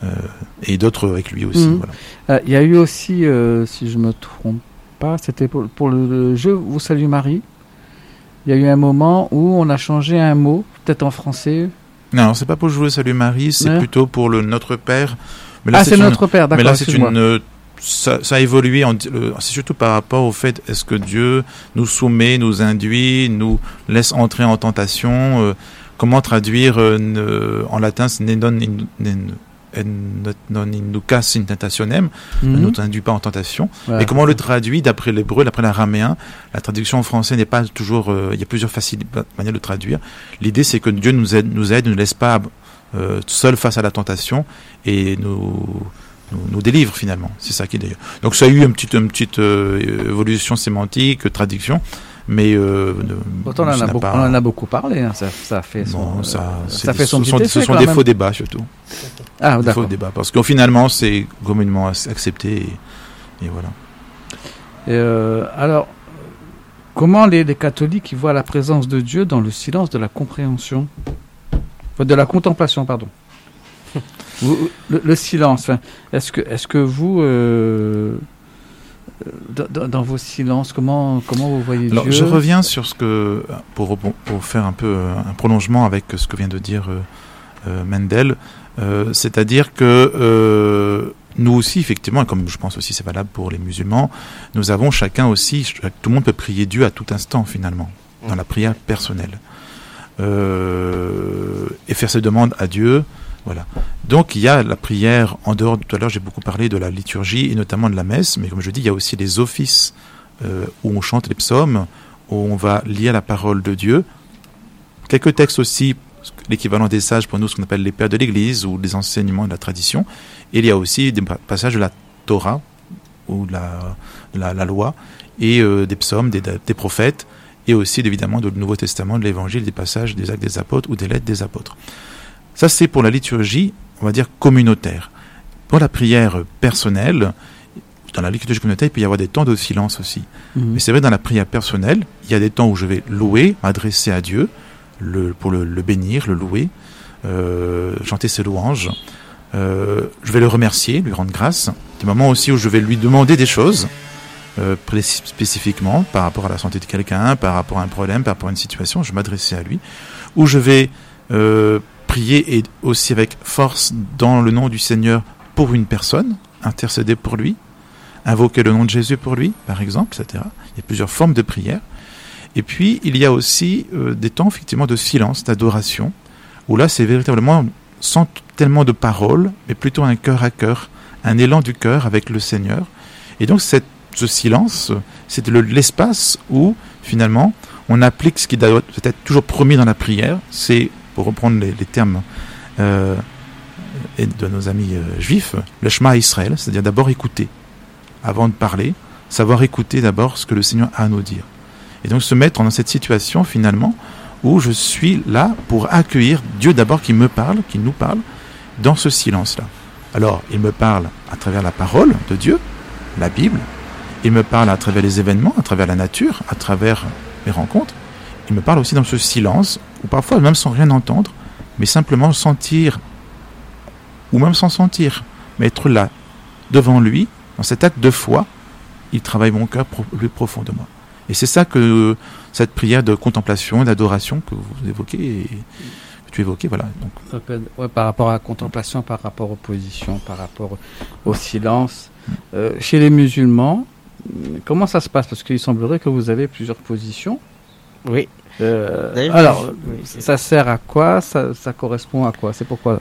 euh, et d'autres avec lui aussi. Mhm. Voilà. Euh, Il y a eu aussi, euh, si je me trompe pas, c'était pour, pour le, le jeu Vous salue Marie. Il y a eu un moment où on a changé un mot, peut-être en français. Non, c'est pas pour jouer Salut Marie, c'est Ouais. plutôt pour le Notre Père. Mais Ah, c'est une- notre Père, d'accord. Mais là, c'est excuse-moi. une, euh, ça, ça a évolué. En, euh, c'est surtout par rapport au fait est-ce que Dieu nous soumet, nous induit, nous laisse entrer en tentation. Euh, comment traduire euh, ne- en latin, c'est ne non in, ne- en non inducas in tentationem, Mhm. ne nous induit pas en tentation. Ouais. Et comment on le traduit d'après l'hébreu, d'après l'araméen? La traduction en français n'est pas toujours. euh, Il y a plusieurs faciles manières de traduire. L'idée, c'est que Dieu nous aide, nous aide, ne nous laisse pas euh, seuls face à la tentation et nous, nous, nous délivre finalement. C'est ça qui est d'ailleurs. Donc ça a eu une petite, une petite euh, évolution sémantique, euh, traduction, mais euh, ne- Pourtant, on en, ça a n'a beaucoup, pas- on en a beaucoup parlé. Hein. Ça, ça a fait son, Bon, ça, euh, c'est ça des- fait son ce petit sont, effet, ce sont quand des même. faux débats surtout. Ah, Des faux d'accord. débats parce que finalement c'est communément accepté et, et voilà. Et, euh, alors, comment les, les catholiques ils voient la présence de Dieu dans le silence de la compréhension, Enfin, de la contemplation, pardon. Vous- le, le silence. Enfin, est-ce que, est-ce que vous, euh, dans, dans- dans vos silences, comment, comment vous voyez Alors, Dieu je reviens sur ce que, pour, pour faire un peu euh, un prolongement avec ce que vient de dire euh, euh, Mendel, euh, c'est-à-dire que euh, nous aussi, effectivement, et comme je pense aussi c'est valable pour les musulmans, nous avons chacun aussi, tout le monde peut prier Dieu à tout instant finalement, dans la prière personnelle, euh, et faire ses demandes à Dieu. Voilà. Donc il y a la prière en dehors. Tout à l'heure j'ai beaucoup parlé de la liturgie et notamment de la messe, mais comme je dis, il y a aussi les offices euh, où on chante les psaumes, où on va lire la parole de Dieu. Quelques textes aussi, l'équivalent des sages pour nous, ce qu'on appelle les pères de l'Église ou les enseignements de la tradition. Et il y a aussi des passages de la Torah ou de la, la, la loi et euh, des psaumes, des, des prophètes, et aussi évidemment du Nouveau Testament, de l'Évangile, des passages des Actes des Apôtres ou des Lettres des Apôtres. Ça, c'est pour la liturgie, on va dire, communautaire. Pour la prière personnelle, dans la liturgie communautaire, il peut y avoir des temps de silence aussi. Mhm. Mais c'est vrai, dans la prière personnelle, il y a des temps où je vais louer, m'adresser à Dieu, le, pour le, le bénir, le louer, euh, chanter ses louanges. Euh, je vais le remercier, lui rendre grâce. Des moments aussi où je vais lui demander des choses, euh, spécifiquement, par rapport à la santé de quelqu'un, par rapport à un problème, par rapport à une situation, je vais m'adresser à lui. Où je vais... Euh, prier et aussi avec force dans le nom du Seigneur pour une personne, intercéder pour lui, invoquer le nom de Jésus pour lui, par exemple, et cetera. Il y a plusieurs formes de prière. Et puis, il y a aussi euh, des temps, effectivement, de silence, d'adoration, où là, c'est véritablement, sans tellement de paroles, mais plutôt un cœur à cœur, un élan du cœur avec le Seigneur. Et donc, cette, ce silence, c'est le, l'espace où, finalement, on applique ce qui doit être toujours promis dans la prière, c'est pour reprendre les, les termes euh, de nos amis euh, juifs, le Shema Israël, c'est-à-dire d'abord écouter, avant de parler, savoir écouter d'abord ce que le Seigneur a à nous dire. Et donc se mettre dans cette situation finalement où je suis là pour accueillir Dieu d'abord qui me parle, qui nous parle, dans ce silence-là. Alors, il me parle à travers la parole de Dieu, la Bible, il me parle à travers les événements, à travers la nature, à travers mes rencontres, il me parle aussi dans ce silence, ou parfois même sans rien entendre, mais simplement sentir, ou même sans sentir, mais être là, devant lui, dans cet acte de foi, il travaille mon cœur pro- plus profond de moi. Et c'est ça que cette prière de contemplation, d'adoration que vous évoquez, et que tu évoquais, voilà. Donc, Ouais, par rapport à la contemplation, par rapport aux positions, par rapport au silence. Euh, chez les musulmans, comment ça se passe? Parce qu'il semblerait que vous avez plusieurs positions. Oui. Euh, D'ailleurs, alors, oui, c'est- ça sert à quoi? ça, ça correspond à quoi? C'est pourquoi?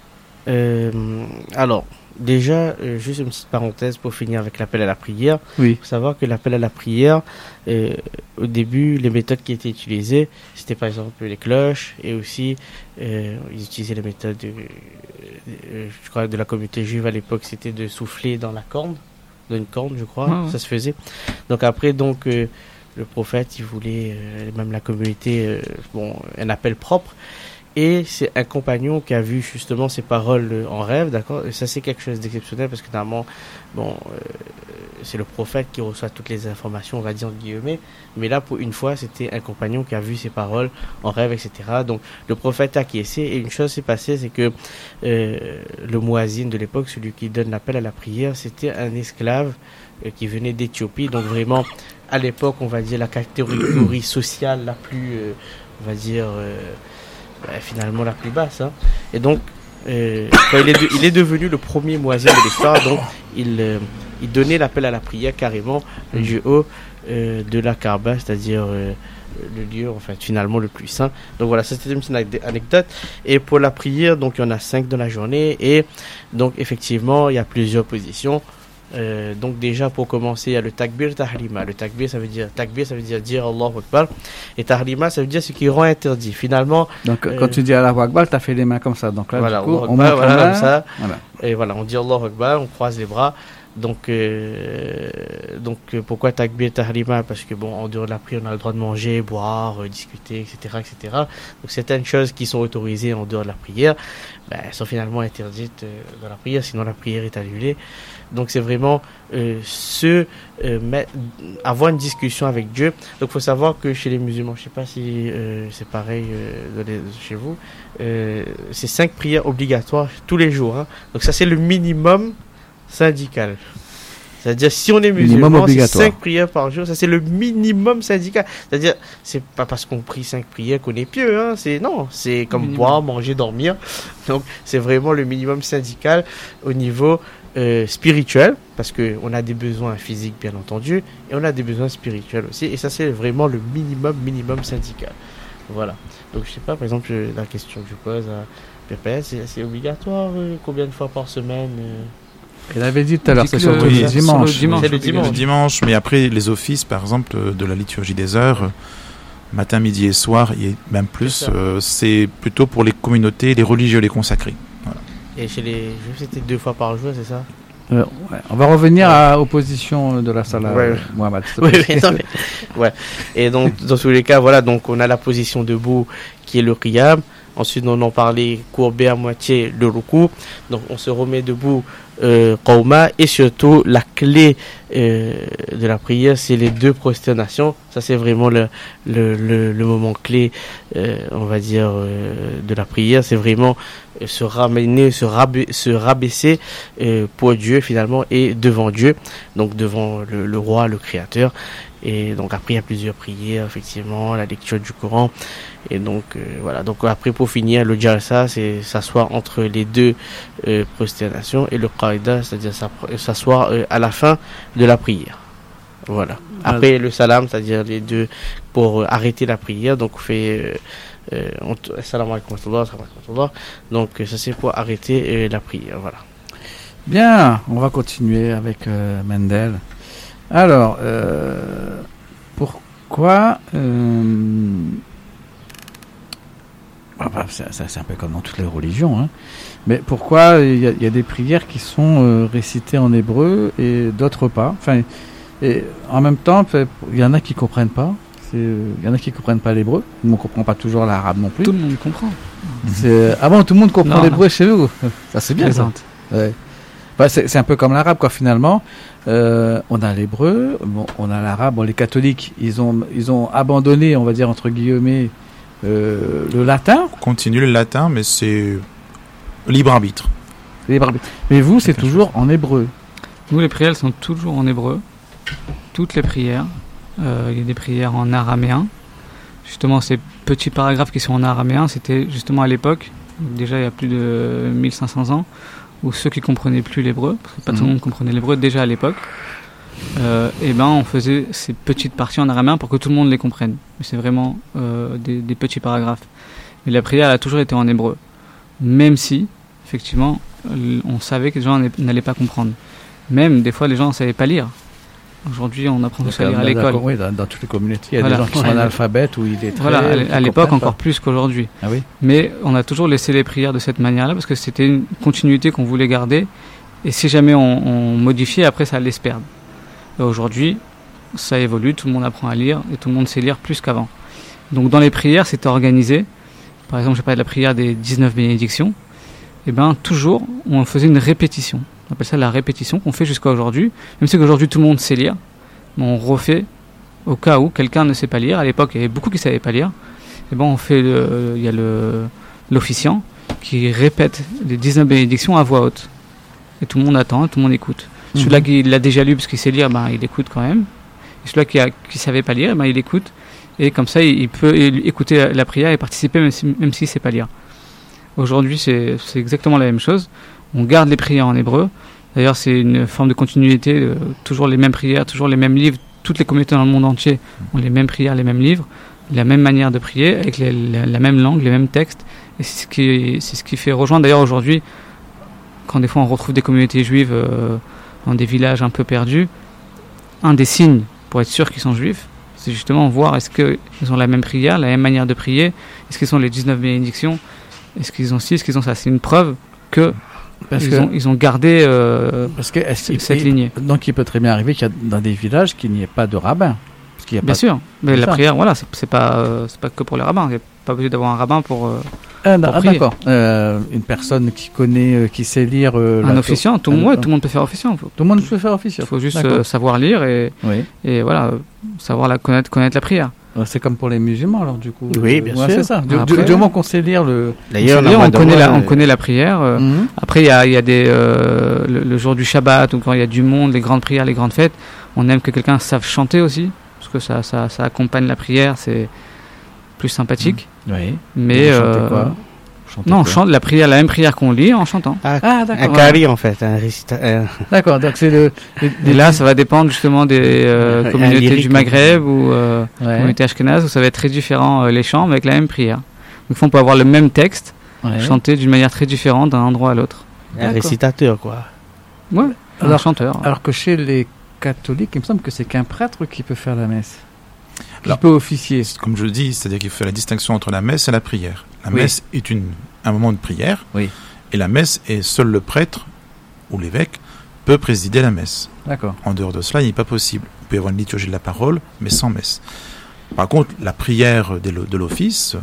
Euh, alors, déjà, euh, juste une petite parenthèse pour finir avec l'appel à la prière. Oui. Il faut savoir que l'appel à la prière, euh, au début, les méthodes qui étaient utilisées, c'était par exemple les cloches et aussi, euh, ils utilisaient les méthodes, de, euh, je crois, de la communauté juive à l'époque, c'était de souffler dans la corne, dans une corne, je crois, Ouais, ouais. ça se faisait. Donc après, donc, euh, le prophète, il voulait, euh, même la communauté, euh, bon, un appel propre. Et c'est un compagnon qui a vu justement ces paroles euh, en rêve, d'accord. Et ça, c'est quelque chose d'exceptionnel parce que normalement, bon, euh, c'est le prophète qui reçoit toutes les informations, on va dire en guillemets. Mais là, pour une fois, c'était un compagnon qui a vu ces paroles en rêve, et cetera. Donc, le prophète a acquiescé. Et une chose s'est passée, c'est que euh, le muazzin de l'époque, celui qui donne l'appel à la prière, c'était un esclave euh, qui venait d'Éthiopie. Donc, vraiment, à l'époque, on va dire la catégorie sociale la plus, euh, on va dire. Euh, Bah, finalement la plus basse, hein. Et donc euh, quand il, est de, il est devenu le premier muazzin de l'histoire, donc il, euh, il donnait l'appel à la prière carrément du haut euh, de la Kaaba, c'est-à-dire euh, le lieu en fait finalement le plus saint. Donc voilà, ça c'était une petite anecdote. Et pour la prière, donc il y en a cinq dans la journée, et donc effectivement il y a plusieurs positions. Euh, donc déjà pour commencer il y a le takbir tahrima. Le takbir ça veut dire takbir ça veut dire dire Allahu Akbar, et tahrima ça veut dire ce qui rend interdit finalement. Donc euh, quand tu dis Allahu Akbar, tu as fait les mains comme ça. Donc là voilà, du coup, Allahu on Akbar, montre voilà, la main, comme ça. voilà. Et voilà, on dit Allahu Akbar, on croise les bras. Donc, euh, donc euh, pourquoi takbir tahrima? Parce que bon, en dehors de la prière, on a le droit de manger, boire, euh, discuter, et cetera, et cetera. Donc certaines choses qui sont autorisées en dehors de la prière, ben, sont finalement interdites euh, dans la prière, sinon la prière est annulée. Donc c'est vraiment euh, se euh, met, avoir une discussion avec Dieu. Donc il faut savoir que chez les musulmans, je sais pas si euh, c'est pareil euh, dans les, chez vous, euh, c'est cinq prières obligatoires tous les jours, hein. Donc ça c'est le minimum syndical. C'est-à-dire si on est musulman, c'est cinq prières par jour, ça c'est le minimum syndical. C'est-à-dire c'est pas parce qu'on prie cinq prières qu'on est pieux, hein. C'est non, c'est comme minimum. Boire, manger, dormir. Donc c'est vraiment le minimum syndical au niveau euh, spirituel, parce que on a des besoins physiques bien entendu, et on a des besoins spirituels aussi. Et ça c'est vraiment le minimum minimum syndical. Voilà. Donc je sais pas, par exemple la question que je pose à P P S, c'est, c'est obligatoire euh, combien de fois par semaine euh, Il avait dit tout à l'heure, c'est sur le, le oui, dimanche. C'est le dimanche. C'est le dimanche. Le dimanche, mais après les offices, par exemple, de la liturgie des heures, matin, midi et soir, et même plus, c'est, euh, c'est plutôt pour les communautés, les religieux, les consacrés. Voilà. Et chez les juifs, c'était deux fois par jour, c'est ça? Euh, ouais. On va revenir ouais. à opposition de la salle à ouais. Mohamed. Oui, oui, non, mais, ouais. Et donc, dans tous les cas, voilà, donc on a la position debout qui est le qiyam. Ensuite, on en parlait courbé à moitié le ruku. Donc, on se remet debout, euh, qawma, et surtout la clé euh, de la prière, c'est les deux prosternations. Ça, c'est vraiment le le le, le moment clé, euh, on va dire, euh, de la prière. C'est vraiment euh, se ramener, se, rabe- se rabaisser euh, pour Dieu finalement et devant Dieu, donc devant le, le roi, le Créateur. Et donc après il y a plusieurs prières, effectivement, la lecture du Coran. Et donc euh, voilà, donc après pour finir le jalsa, c'est s'asseoir entre les deux euh, prosternations, et le qaïda, c'est-à-dire s'asseoir euh, à la fin de la prière. Voilà. Après le salam, c'est-à-dire les deux pour euh, arrêter la prière. Donc on fait euh, euh, on t- salam alaykoum wa rahmatullah. Donc ça c'est pour arrêter euh, la prière. Voilà. Bien, on va continuer avec euh, Mendel. Alors, euh, pourquoi euh, ah bah, c'est, c'est un peu comme dans toutes les religions, hein, mais pourquoi il y, y a des prières qui sont euh, récitées en hébreu et d'autres pas? Enfin, et en même temps, il y en a qui comprennent pas. Il y en a qui comprennent pas l'hébreu. On ne comprend pas toujours l'arabe non plus. Tout le monde comprend. C'est, ah bon, tout le monde comprend non, l'hébreu non. Chez vous. Ça c'est bien. Ça. Ouais. Bah, c'est, c'est un peu comme l'arabe, quoi, finalement. Euh, on a l'hébreu, bon, on a l'arabe. Bon, les catholiques, ils ont, ils ont abandonné, on va dire, entre guillemets, euh, le latin. On continue le latin, mais c'est libre arbitre. Libre arbitre. Mais vous, c'est toujours en hébreu. Nous, les prières sont toujours en hébreu. Toutes les prières. Euh, il y a des prières en araméen. Justement, ces petits paragraphes qui sont en araméen, c'était justement à l'époque, déjà il y a plus de mille cinq cents ans, où ceux qui comprenaient plus l'hébreu, parce que pas mmh. tout le monde comprenait l'hébreu déjà à l'époque, euh, et ben on faisait ces petites parties en araméen pour que tout le monde les comprenne. Mais c'est vraiment euh, des, des petits paragraphes. Mais la prière elle a toujours été en hébreu, même si effectivement on savait que les gens n'allaient pas comprendre. Même des fois les gens ne savaient pas lire. Aujourd'hui, on apprend tous à lire à l'école. Oui, dans, dans toutes les communautés, il y a voilà. des gens qui sont analphabètes ou illettrés. Voilà, à, à l'époque encore plus qu'aujourd'hui. Ah oui. Mais on a toujours laissé les prières de cette manière-là parce que c'était une continuité qu'on voulait garder. Et si jamais on, on modifiait, après ça allait se perdre. Et aujourd'hui, ça évolue, tout le monde apprend à lire et tout le monde sait lire plus qu'avant. Donc dans les prières, c'était organisé par exemple, je parlais de la prière des dix-neuf bénédictions, et ben toujours, on faisait une répétition. On appelle ça la répétition qu'on fait jusqu'à aujourd'hui. Même si aujourd'hui tout le monde sait lire, mais on refait au cas où quelqu'un ne sait pas lire. À l'époque, il y avait beaucoup qui ne savaient pas lire. Et ben on fait, le, il y a le, l'officiant qui répète les dix-neuf bénédictions à voix haute. Et tout le monde attend, tout le monde écoute. Mm-hmm. Celui-là qui l'a déjà lu parce qu'il sait lire, ben, il écoute quand même. Et celui-là qui ne savait pas lire, ben, il écoute. Et comme ça, il, il peut écouter la, la prière et participer même s'il même si ne sait pas lire. Aujourd'hui, c'est, c'est exactement la même chose. On garde les prières en hébreu. D'ailleurs, c'est une forme de continuité. Euh, toujours les mêmes prières, toujours les mêmes livres. Toutes les communautés dans le monde entier ont les mêmes prières, les mêmes livres, la même manière de prier, avec les, la, la même langue, les mêmes textes. Et c'est ce qui, c'est ce qui fait rejoindre. D'ailleurs, aujourd'hui, quand des fois on retrouve des communautés juives euh, dans des villages un peu perdus, un des signes pour être sûr qu'ils sont juifs, c'est justement voir est-ce qu'ils ont la même prière, la même manière de prier, est-ce qu'ils ont les dix-neuf bénédictions, est-ce qu'ils ont ci, est-ce qu'ils ont ça. C'est une preuve que Parce ils, que, ont, ils ont gardé euh, parce que est-ce cette il, lignée. Donc il peut très bien arriver qu'il y a dans des villages qu'il n'y ait pas de rabbin. Parce qu'il y a bien pas sûr, mais la ça. prière, voilà, c'est, c'est, pas, euh, c'est pas que pour les rabbins. Il n'y a pas besoin d'avoir un rabbin pour. Euh, ah, pour ah, prier. d'accord. Euh, une personne qui connaît, euh, qui sait lire. Euh, un officiant, tout, un, ouais, tout le monde peut faire officiant. Faut, tout le monde peut faire officiant. Il faut juste euh, savoir lire et, oui. et voilà, euh, savoir la connaître, connaître la prière. C'est comme pour les musulmans, alors, du coup. Oui, bien ouais, sûr. C'est ça. Du, Après, du, du moment qu'on sait lire le. D'ailleurs, on, on, connaît la, euh... on connaît la prière. Euh, mm-hmm. Après, il y a, y a des. Euh, le, le jour du Shabbat, ou quand il y a du monde, les grandes prières, les grandes fêtes, on aime que quelqu'un sache chanter aussi, parce que ça, ça, ça accompagne la prière, c'est plus sympathique. Mmh. Oui. Mais. Euh, quoi non, on chante la prière, la même prière qu'on lit en chantant. Ah, ah d'accord. Un kari, en fait, un récita. Euh... D'accord, donc c'est le. le et là, ça va dépendre justement des euh, communautés lyrique, du Maghreb ou euh, ouais. communautés ashkénazes où ça va être très différent euh, les chants, mais avec la même prière. Donc, on peut avoir le même texte, ouais. chanté d'une manière très différente d'un endroit à l'autre. Un d'accord. récitateur, quoi. Ouais, alors, un chanteur. Alors que chez les catholiques, il me semble que c'est qu'un prêtre qui peut faire la messe. Qui peut officier. Comme je le dis, c'est-à-dire qu'il fait la distinction entre la messe et la prière. La oui. messe est une, un moment de prière, oui. et la messe est seul le prêtre ou l'évêque peut présider la messe. D'accord. En dehors de cela, il n'est pas possible. Il peut y avoir une liturgie de la parole, mais sans messe. Par contre, la prière de l'office,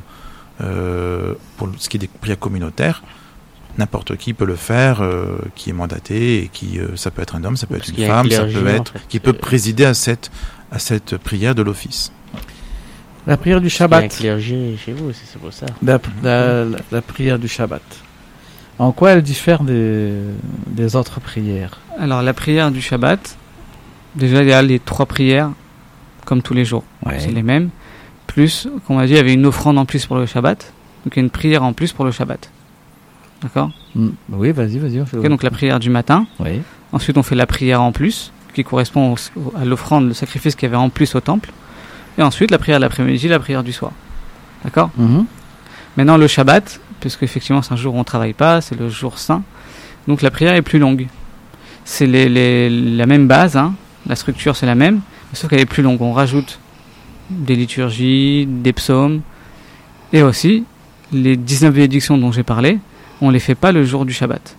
euh, pour ce qui est des prières communautaires, n'importe qui peut le faire, euh, qui est mandaté, et qui, euh, ça peut être un homme, ça peut Parce être une femme, ça peut être, en fait. qui peut présider à cette, à cette prière de l'office. La prière du Shabbat. Il y a un clergé chez vous, c'est, c'est pour ça. La, la, la, la prière du Shabbat. En quoi elle diffère des, des autres prières ? Alors, la prière du Shabbat, déjà, il y a les trois prières, comme tous les jours. Ouais. C'est les mêmes. Plus, comme on a dit, il y avait une offrande en plus pour le Shabbat. Donc, il y a une prière en plus pour le Shabbat. D'accord ? mmh. Oui, vas-y, vas-y. Okay, donc, la prière du matin. Oui. Ensuite, on fait la prière en plus, qui correspond au, à l'offrande, le sacrifice qu'il y avait en plus au temple. Et ensuite, la prière de l'après-midi, la prière du soir. D'accord ? mmh. Maintenant, le Shabbat, puisque effectivement, c'est un jour où on ne travaille pas, c'est le jour saint. Donc, la prière est plus longue. C'est les, les, la même base, hein, la structure, c'est la même, sauf qu'elle est plus longue. On rajoute des liturgies, des psaumes, et aussi, les dix-neuf bénédictions dont j'ai parlé, on ne les fait pas le jour du Shabbat.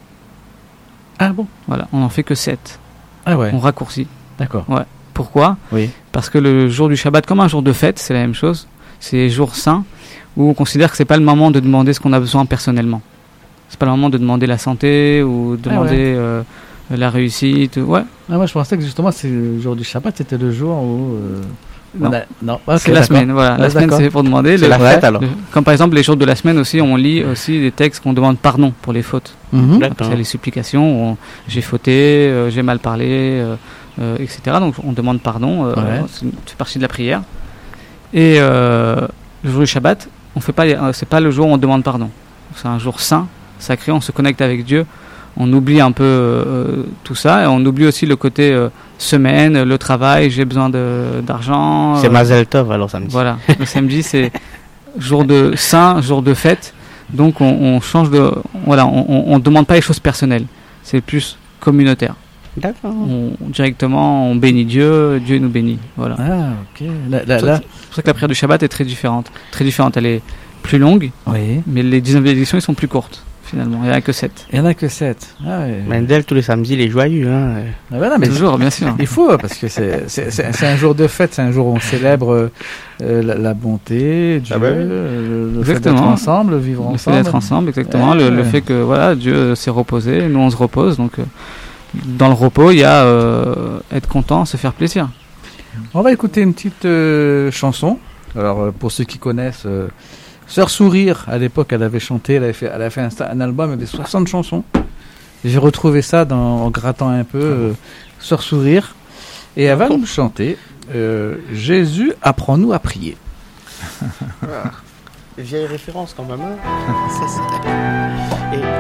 Ah bon ? Voilà, on n'en fait que sept. Ah ouais. On raccourcit. D'accord. Ouais. Pourquoi ? Oui. Parce que le jour du Shabbat, comme un jour de fête, c'est la même chose. C'est jour saint où on considère que c'est pas le moment de demander ce qu'on a besoin personnellement. C'est pas le moment de demander la santé ou de demander ah ouais. euh, la réussite. Ouais. Ah, moi, je pensais que justement, c'est le jour du Shabbat, c'était le jour où. Euh, non, a... non. Okay, c'est la d'accord. semaine. Voilà, ah, la semaine, c'est pour demander. C'est le... la fête alors. Le... Comme par exemple les jours de la semaine aussi, on lit aussi des textes qu'on demande pardon pour les fautes. Mm-hmm. C'est les supplications. On... J'ai fauté, euh, j'ai mal parlé. Euh, Euh, et cetera. Donc on demande pardon, euh, ouais. c'est, c'est partie de la prière. Et euh, le jour du Shabbat, on fait pas, euh, c'est pas le jour où on demande pardon. C'est un jour saint, sacré, on se connecte avec Dieu, on oublie un peu euh, tout ça, et on oublie aussi le côté euh, semaine, le travail, j'ai besoin de, d'argent. C'est euh, Mazel Tov alors samedi. Voilà, le samedi c'est jour de saint, jour de fête, donc on, on change de, voilà, on, on demande pas les choses personnelles, c'est plus communautaire. D'accord. On, directement, on bénit Dieu, Dieu nous bénit. Voilà. Ah, ok. Là, là, c'est, là. c'est pour ça que la prière du Shabbat est très différente. Très différente. Elle est plus longue, oui. mais les dix-neuf bénédictions, ils sont plus courtes. finalement. Il n'y en a que sept. Il n'y en a que sept. Ah, ouais. Mendel, tous les samedis, il est joyeux. Hein. Ah, voilà, mais Toujours, bien sûr. il faut, parce que c'est, c'est, c'est, c'est un jour de fête, c'est un jour où on célèbre euh, la, la bonté, Dieu, Ah bah oui. euh, le Exactement. fait d'être ensemble, vivre Le fait ensemble. d'être ensemble, exactement. Ouais, le, ouais. le fait que voilà, Dieu s'est reposé, nous on se repose. Donc, euh, dans le repos, il y a euh, être content, se faire plaisir. On va écouter une petite euh, chanson. Alors, euh, pour ceux qui connaissent, euh, Sœur Sourire, à l'époque, elle avait chanté, elle avait fait, elle avait fait un, sta- un album avec soixante chansons. Et j'ai retrouvé ça dans, en grattant un peu, euh, Sœur Sourire. Et elle va nous chanter euh, Jésus, apprends-nous à prier. Vieille référence quand même. Hein. Ça, c'est... Et...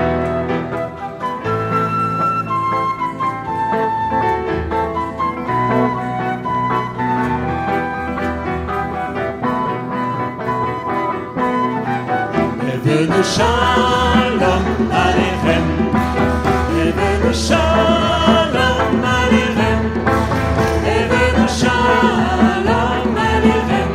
Evenu shalom aleichem, Evenu shalom aleichem, Evenu shalom aleichem,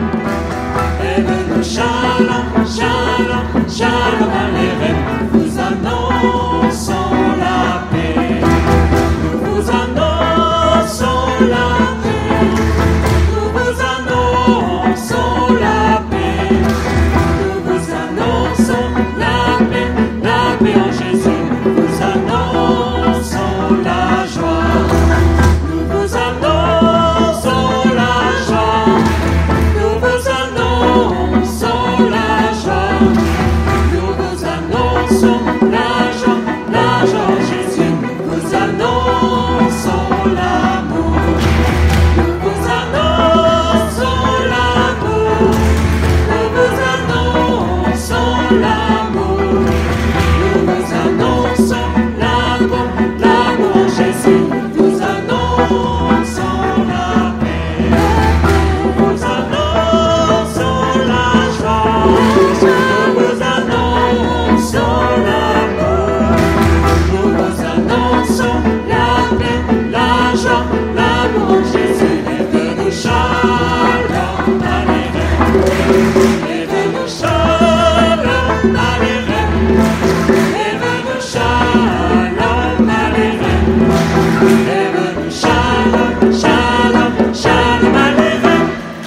Evenu shalom, shalom, shalom aleichem. Nous annonçons la paix, nous vous annonçons la paix, nous vous annonçons la paix. Nous vous annonçons la paix, la paix en Jésus. Nous vous annonçons la joie. Nous vous annonçons la joie. Nous vous annonçons la joie. Nous vous annonçons la joie, la joie en Jésus. Nous vous annonçons l'amour. Nous vous annonçons l'amour. Nous vous annonçons l'amour. Nous vous annonçons l'amour, l'amour en Jésus. Nous vous annonçons la paix. Nous vous annonçons la joie. Nous vous annonçons l'amour. Nous vous annonçons la paix, la joie, l'amour en Jésus. Evenu shalom aleichem. Evenu shalom aleichem. Evenu shalom aleichem. Evenu shalom, shalom, shalom aleichem.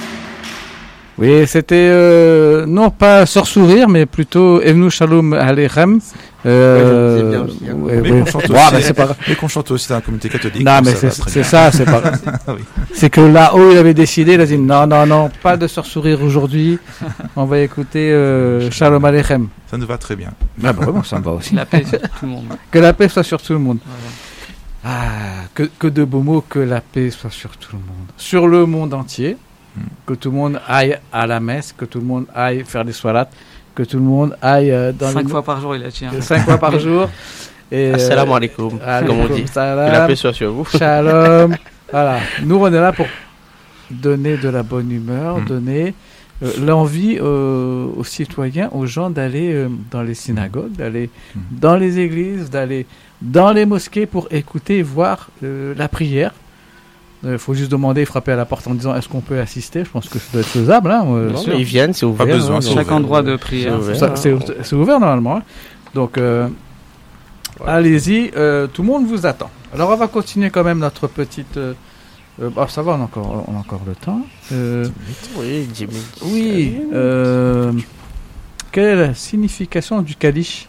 Oui, c'était euh, non pas Sœur Sourire, mais plutôt Evnu Shalom Aleichem. Euh, Ouais, je le disais bien aussi, hein. ouais, Mais ouais. qu'on chante Ouais, aussi, bah, c'est pas grave. mais qu'on chante aussi dans la communauté catholique. Non, donc mais ça c'est va très c'est bien. ça, c'est pas grave. Oui. C'est que là-haut, il avait décidé, il a dit non, non, non, pas de Sœur Sourire aujourd'hui. On va écouter euh, Shalom Aleichem. Ça nous va très bien. Ah bah ouais, ça me va aussi. La paix sur tout le monde. Que la paix soit sur tout le monde. Voilà. Ah, que, que de beaux mots, que la paix soit sur tout le monde. Sur le monde entier. Mm. Que tout le monde aille à la messe, que tout le monde aille faire des soirates, que tout le monde aille euh, dans Cinq les... fois par jour, il a tiré. Cinq fois par jour. Et, Assalamu euh, alaikum, comme on alaikum dit. Que salam, la paix soit sur vous. Shalom. Voilà. Nous, on est là pour donner de la bonne humeur, Mm. donner euh, l'envie euh, aux citoyens, aux gens d'aller euh, dans les synagogues, d'aller Mm. dans les églises, d'aller dans les mosquées pour écouter et voir euh, la prière. Il faut juste demander, frapper à la porte en disant est-ce qu'on peut assister. Je pense que ça doit être faisable. Hein, euh, Non, sûr. mais ils viennent, c'est ouvert. besoin, hein, c'est donc, Chaque ouvert. endroit de prière. C'est Ça, ouvert, c'est, hein. c'est ouvert normalement. hein. Donc, euh, allez-y, euh, tout le monde vous attend. Alors, on va continuer quand même notre petite. Euh, euh, bah, ça va, on a encore, on a encore le temps. Euh, Oui, Jimmy. oui. Euh, quelle est la signification du Kaddish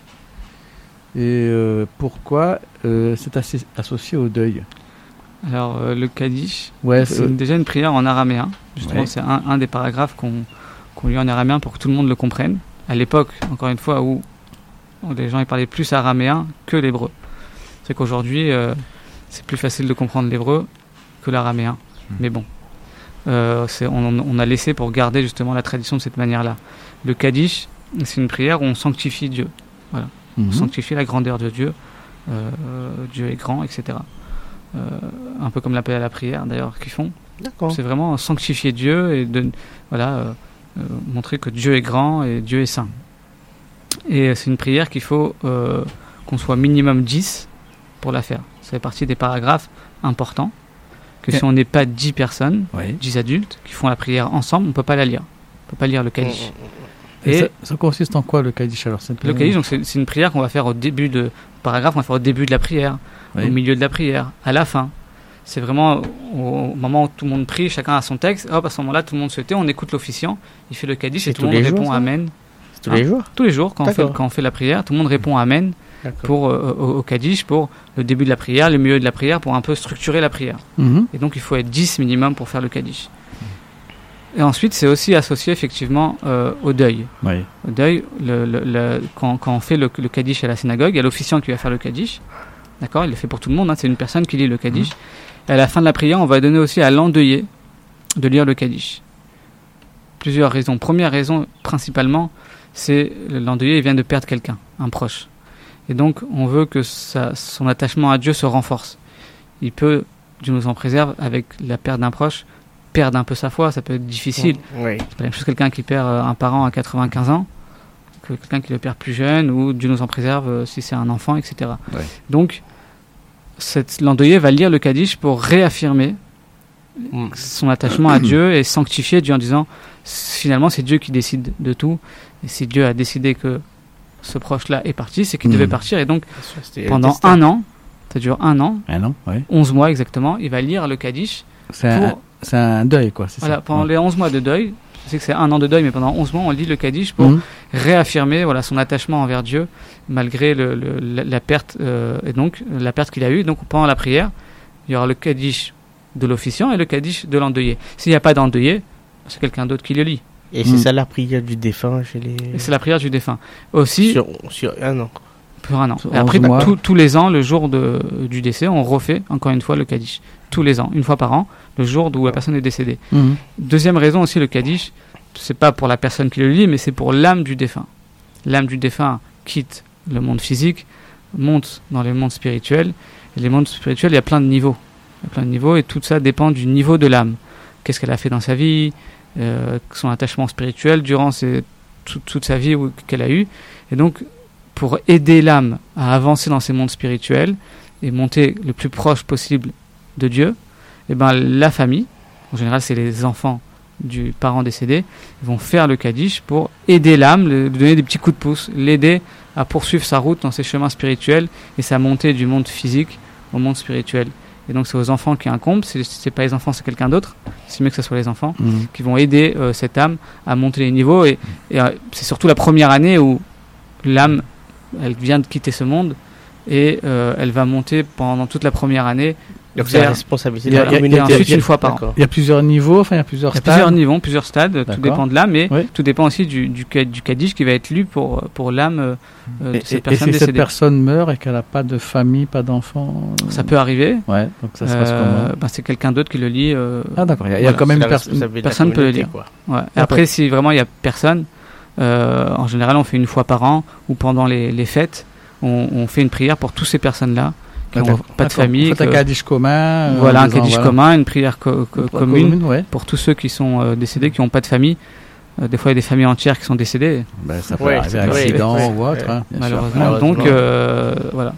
et euh, pourquoi euh, c'est assi- associé au deuil? Alors, euh, le Kaddish, Ouais, c'est euh, déjà une prière en araméen. Justement, Ouais. c'est un, un des paragraphes qu'on qu'on lit en araméen pour que tout le monde le comprenne. À l'époque, encore une fois, où où les gens ils parlaient plus araméen que l'hébreu. C'est qu'aujourd'hui, euh, c'est plus facile de comprendre l'hébreu que l'araméen. Mm. Mais bon, euh, c'est- on, on a laissé pour garder justement la tradition de cette manière-là. Le Kaddish, c'est une prière où on sanctifie Dieu. mhm. On sanctifie la grandeur de Dieu. Euh, euh, Dieu est grand, et cetera. Euh, un peu comme l'appel à la prière d'ailleurs qu'ils font. D'accord. C'est vraiment sanctifier Dieu et de, voilà, euh, euh, montrer que Dieu est grand et Dieu est saint. Et c'est une prière qu'il faut euh, qu'on soit minimum dix pour la faire. Ça fait partie des paragraphes importants. Que Et- si on n'est pas dix personnes, Oui. dix adultes qui font la prière ensemble, on ne peut pas la lire. On ne peut pas lire le Kaddish. Et, Et ça, ça consiste en quoi le Kaddish alors? le Kaddish, donc c'est, c'est une prière qu'on va faire au début de paragraphe, on va faire au début de la prière, Oui. au milieu de la prière, à la fin. C'est vraiment au moment où tout le monde prie, chacun a son texte. Hop, à ce moment-là, tout le monde se tait, on écoute l'officiant, il fait le Kaddish C'est et tout tous le monde les répond jours, ça Amen. C'est tous Hein les jours. Tous les jours, quand on, fait, D'accord. quand on fait la prière, tout le monde répond Amen D'accord. pour, euh, au, au Kaddish pour le début de la prière, le milieu de la prière, pour un peu structurer la prière. Mhm. Et donc il faut être dix minimum pour faire le Kaddish. Et ensuite, c'est aussi associé effectivement euh, au deuil. Oui. Au deuil, le, le, le- quand, quand on fait le, le Kaddish à la synagogue, il y a l'officiant qui va faire le Kaddish. D'accord, il le fait pour tout le monde, hein, c'est une personne qui lit le Kaddish. Et à la fin de la prière, on va donner aussi à l'endeuillé de lire le Kaddish. Plusieurs raisons. Première raison, principalement, c'est l'endeuillé il vient de perdre quelqu'un, un proche. Et donc, on veut que sa, son attachement à Dieu se renforce. Il peut, Dieu nous en préserve, avec la perte d'un proche, perdre un peu sa foi, ça peut être difficile. Oui. C'est pas la même chose que quelqu'un qui perd euh, un parent à quatre-vingt-quinze ans que quelqu'un qui le perd plus jeune, ou Dieu nous en préserve euh, si c'est un enfant, et cetera. Ouais. Donc, cette, l'endeuillé va lire le Kaddish pour réaffirmer Mm. son attachement à Dieu et sanctifier Dieu en disant finalement c'est Dieu qui décide de tout, et si Dieu a décidé que ce proche-là est parti, c'est qu'il Mm. devait partir, et donc C'était pendant testé. un an, ça dure un an, Ah non, oui. onze mois exactement, il va lire le Kaddish C'est un, pour, c'est un deuil, quoi. C'est voilà, ça. pendant Ouais. les onze mois de deuil. Je sais que c'est un an de deuil, mais pendant onze mois, on lit le Kaddish pour Mhm. réaffirmer voilà, son attachement envers Dieu, malgré le, le- la, la perte, euh, et donc, la perte qu'il a eue. Donc pendant la prière, il y aura le Kaddish de l'officiant et le Kaddish de l'endeuillé. S'il n'y a pas d'endeuillé, c'est quelqu'un d'autre qui le lit. Et c'est Mm. ça la prière du défunt chez les. Et c'est la prière du défunt. Aussi, sur, sur un an. pour un an. Sur Et après, onze mois. tous- tous les ans, le jour de, du décès, on refait encore une fois le Kaddish. Tous les ans, une fois par an, le jour où la personne est décédée. Mhm. Deuxième raison aussi, le Kaddish, c'est pas pour la personne qui le lit, mais c'est pour l'âme du défunt. L'âme du défunt quitte le monde physique, monte dans les mondes spirituels. Et les mondes spirituels, il y a plein de niveaux. Il y a plein de niveaux, et tout ça dépend du niveau de l'âme. Qu'est-ce qu'elle a fait dans sa vie, euh, son attachement spirituel durant ses- tout- toute sa vie ou- qu'elle a eue. Et donc, pour aider l'âme à avancer dans ces mondes spirituels et monter le plus proche possible de Dieu, eh ben, la famille, en général c'est les enfants du parent décédé, ils vont faire le Kaddish pour aider l'âme, le- lui donner des petits coups de pouce, l'aider à poursuivre sa route dans ses chemins spirituels et sa montée du monde physique au monde spirituel. Et donc c'est aux enfants qui incombent, c'est, c'est pas les enfants, c'est quelqu'un d'autre, c'est mieux que ce soit les enfants, Mhm. qui vont aider euh, cette âme à monter les niveaux. Et, et, euh, c'est surtout la première année où l'âme, elle vient de quitter ce monde, et euh, elle va monter pendant toute la première année. Donc c'est la vers- responsabilité Il y a- de la il y a- communauté. et ensuite une fois par an. D'accord. Il y a plusieurs niveaux, enfin il y a plusieurs Il y a stades. plusieurs niveaux, plusieurs stades, tout D'accord. dépend de l'âme, mais Oui. tout dépend aussi du, du, ka- du Kaddish qui va être lu pour, pour l'âme euh, euh, de Et, cette et- et personne si cette décédée. personne meurt et qu'elle n'a pas de famille, pas d'enfant. euh, Ça peut arriver. Ouais, donc ça se passe Euh, comment? ben, c'est quelqu'un d'autre qui le lit. euh, Ah d'accord, il y a, il y a voilà, quand même C'est une la personne. responsabilité de la personne peut le communauté, lire. quoi. ouais. Et après, si vraiment il n'y a personne, euh, en général, on fait une fois par an ou pendant les, les fêtes, on, on fait une prière pour toutes ces personnes-là qui n'ont pas de famille. Vous faites un que- Kaddish commun. euh, voilà, en un disant, Kaddish voilà. commun, une prière co- co- Une commune ouais. pour tous ceux qui sont euh, décédés, qui n'ont pas de famille. Euh, des fois, il y a des familles entières qui sont décédées, Ben, ça peut Ouais, arriver, ça un peut accident arriver, ou ouais, autre. ouais. hein, bien sûr. malheureusement. Malheureusement. Donc, euh, voilà.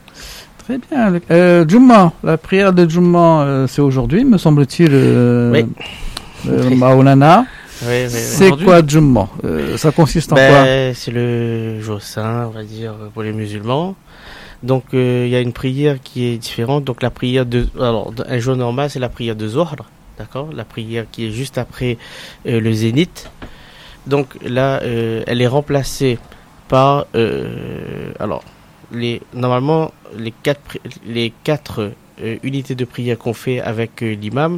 Très bien. Le- Euh, Jumma, la prière de Jumma, euh, c'est aujourd'hui, me semble-t-il. Euh, Oui. euh, Maulana. Oui, oui, oui. C'est Aujourd'hui. quoi Jumma Euh, Ça consiste en quoi Ben, c'est le jour saint, on va dire, pour les musulmans. Donc, euh, il y a une prière qui est différente. Donc, la prière de, alors, un jour normal, c'est la prière de Zohr, d'accord? La prière qui est juste après euh, le zénith. Donc, là, euh, elle est remplacée par, euh, alors, les, normalement, les quatre, pri- les quatre euh, unités de prière qu'on fait avec euh, l'imam,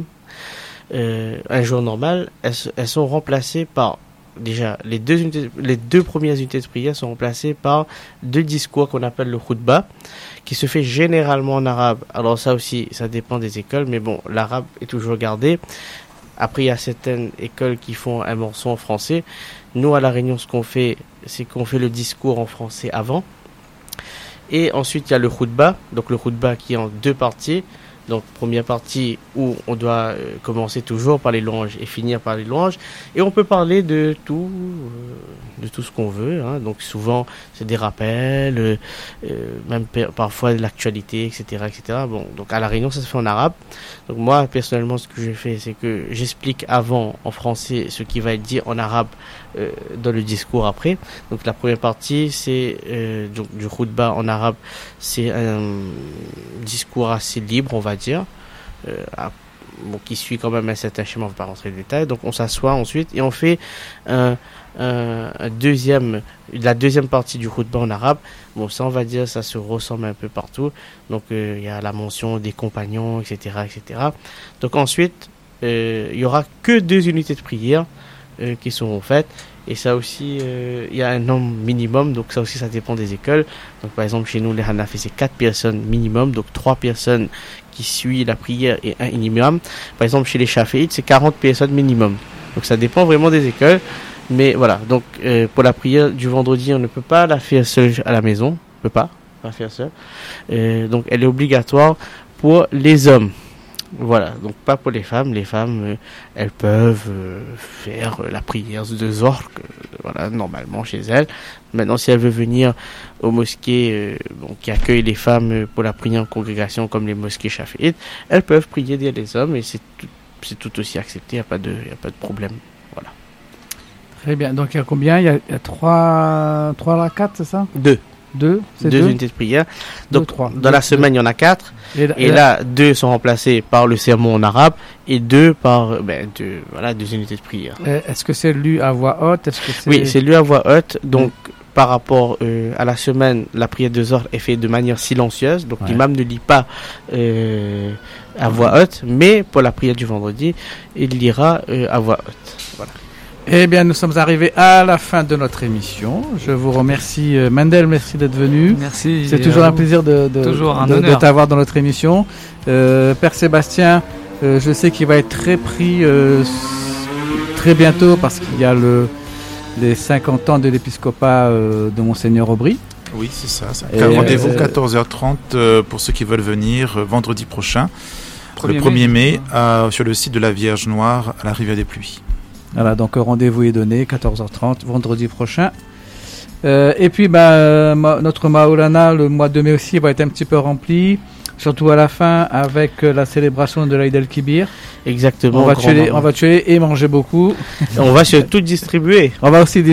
euh, un jour normal, elles, se- elles sont remplacées par déjà les deux unités, les deux premières unités de prière sont remplacées par deux discours qu'on appelle le khutbah, qui se fait généralement en arabe. Alors ça aussi, ça dépend des écoles, mais bon, l'arabe est toujours gardé. Après, il y a certaines écoles qui font un morceau en français. Nous, à La Réunion, ce qu'on fait, c'est qu'on fait le discours en français avant. Et ensuite, il y a le khutbah. Donc, le khutbah qui est en deux parties. Donc, première partie où on doit euh, commencer toujours par les louanges et finir par les louanges. Et on peut parler de tout, euh, de tout ce qu'on veut. Hein. Donc souvent, c'est des rappels, euh, euh, même per- parfois de l'actualité, et cetera, et cetera. Bon, donc à la réunion, ça se fait en arabe. Donc moi, personnellement, ce que je fais, c'est que j'explique avant en français ce qui va être dit en arabe euh, dans le discours après. Donc la première partie, c'est euh, donc, du khutba en arabe, c'est un discours assez libre, on va dire. Euh, à, bon, qui suit quand même un certain schéma, on ne va pas rentrer dans les détails. Donc on s'assoit ensuite et on fait un, un, un deuxième, la deuxième partie du khutba en arabe. Bon, ça on va dire, ça se ressemble un peu partout. Donc il euh, y a la mention des compagnons, et cetera, et cetera. Donc ensuite, il euh, y aura que deux unités de prière euh, qui seront faites. Et ça aussi, il euh, y a un nombre minimum, donc ça aussi, ça dépend des écoles. Donc par exemple, chez nous, les Hanafis, c'est quatre personnes minimum, donc trois personnes qui suivent la prière et un imam. Par exemple, chez les Shafi'ites, c'est quarante personnes minimum. Donc ça dépend vraiment des écoles. Mais voilà, donc euh, pour la prière du vendredi, on ne peut pas la faire seule à la maison. On ne peut pas la faire seule. Euh, donc elle est obligatoire pour les hommes. Voilà, donc pas pour les femmes. Les femmes, euh, elles peuvent euh, faire euh, la prière de Zohr, euh, voilà, normalement chez elles. Maintenant, si elle veut venir aux mosquées euh, bon, qui accueillent les femmes euh, pour la prière en congrégation, comme les mosquées Shafi'ites, elles peuvent prier derrière les hommes et c'est tout, c'est tout aussi accepté, il n'y a pas de, il y a pas de problème. Voilà. Très bien. Donc il y a combien? Il y a, il y a trois, trois à quatre, c'est ça? Deux. Deux, c'est deux deux unités de prière. Donc, deux, trois. dans deux, la semaine, il y en a quatre. Et, la, Et là, deux sont remplacés par le sermon en arabe et deux par ben, deux, voilà, deux unités de prière. Est-ce que c'est lu à voix haute? Est-ce que c'est... Oui, c'est lu à voix haute. Donc, mmh. par rapport euh, à la semaine, la prière de Zohr est faite de manière silencieuse. Donc, ouais. l'imam ne lit pas euh, à voix haute. Mais pour la prière du vendredi, il lira euh, à voix haute. Voilà. Eh bien, nous sommes arrivés à la fin de notre émission. Je vous remercie, euh, Mendel, merci d'être venu. Merci. C'est toujours un plaisir de, de, toujours un de, honneur. de t'avoir dans notre émission. Euh, Père Sébastien, euh, je sais qu'il va être très pris euh, très bientôt parce qu'il y a le, les cinquante ans de l'épiscopat euh, de Monseigneur Aubry. Oui, c'est ça. ça. Rendez-vous euh, quatorze heures trente euh, pour ceux qui veulent venir euh, vendredi prochain, le premier mai, euh, sur le site de la Vierge Noire à la Rivière des Pluies. Voilà, donc rendez-vous est donné, quatorze heures trente, vendredi prochain. Euh, et puis, bah, ma, notre Maulana, le mois de mai aussi, va être un petit peu rempli, surtout à la fin, avec euh, la célébration de l'Aïd el-Kibir. Exactement. On va, tuer les, on va tuer et manger beaucoup. Et on va surtout distribuer. On va aussi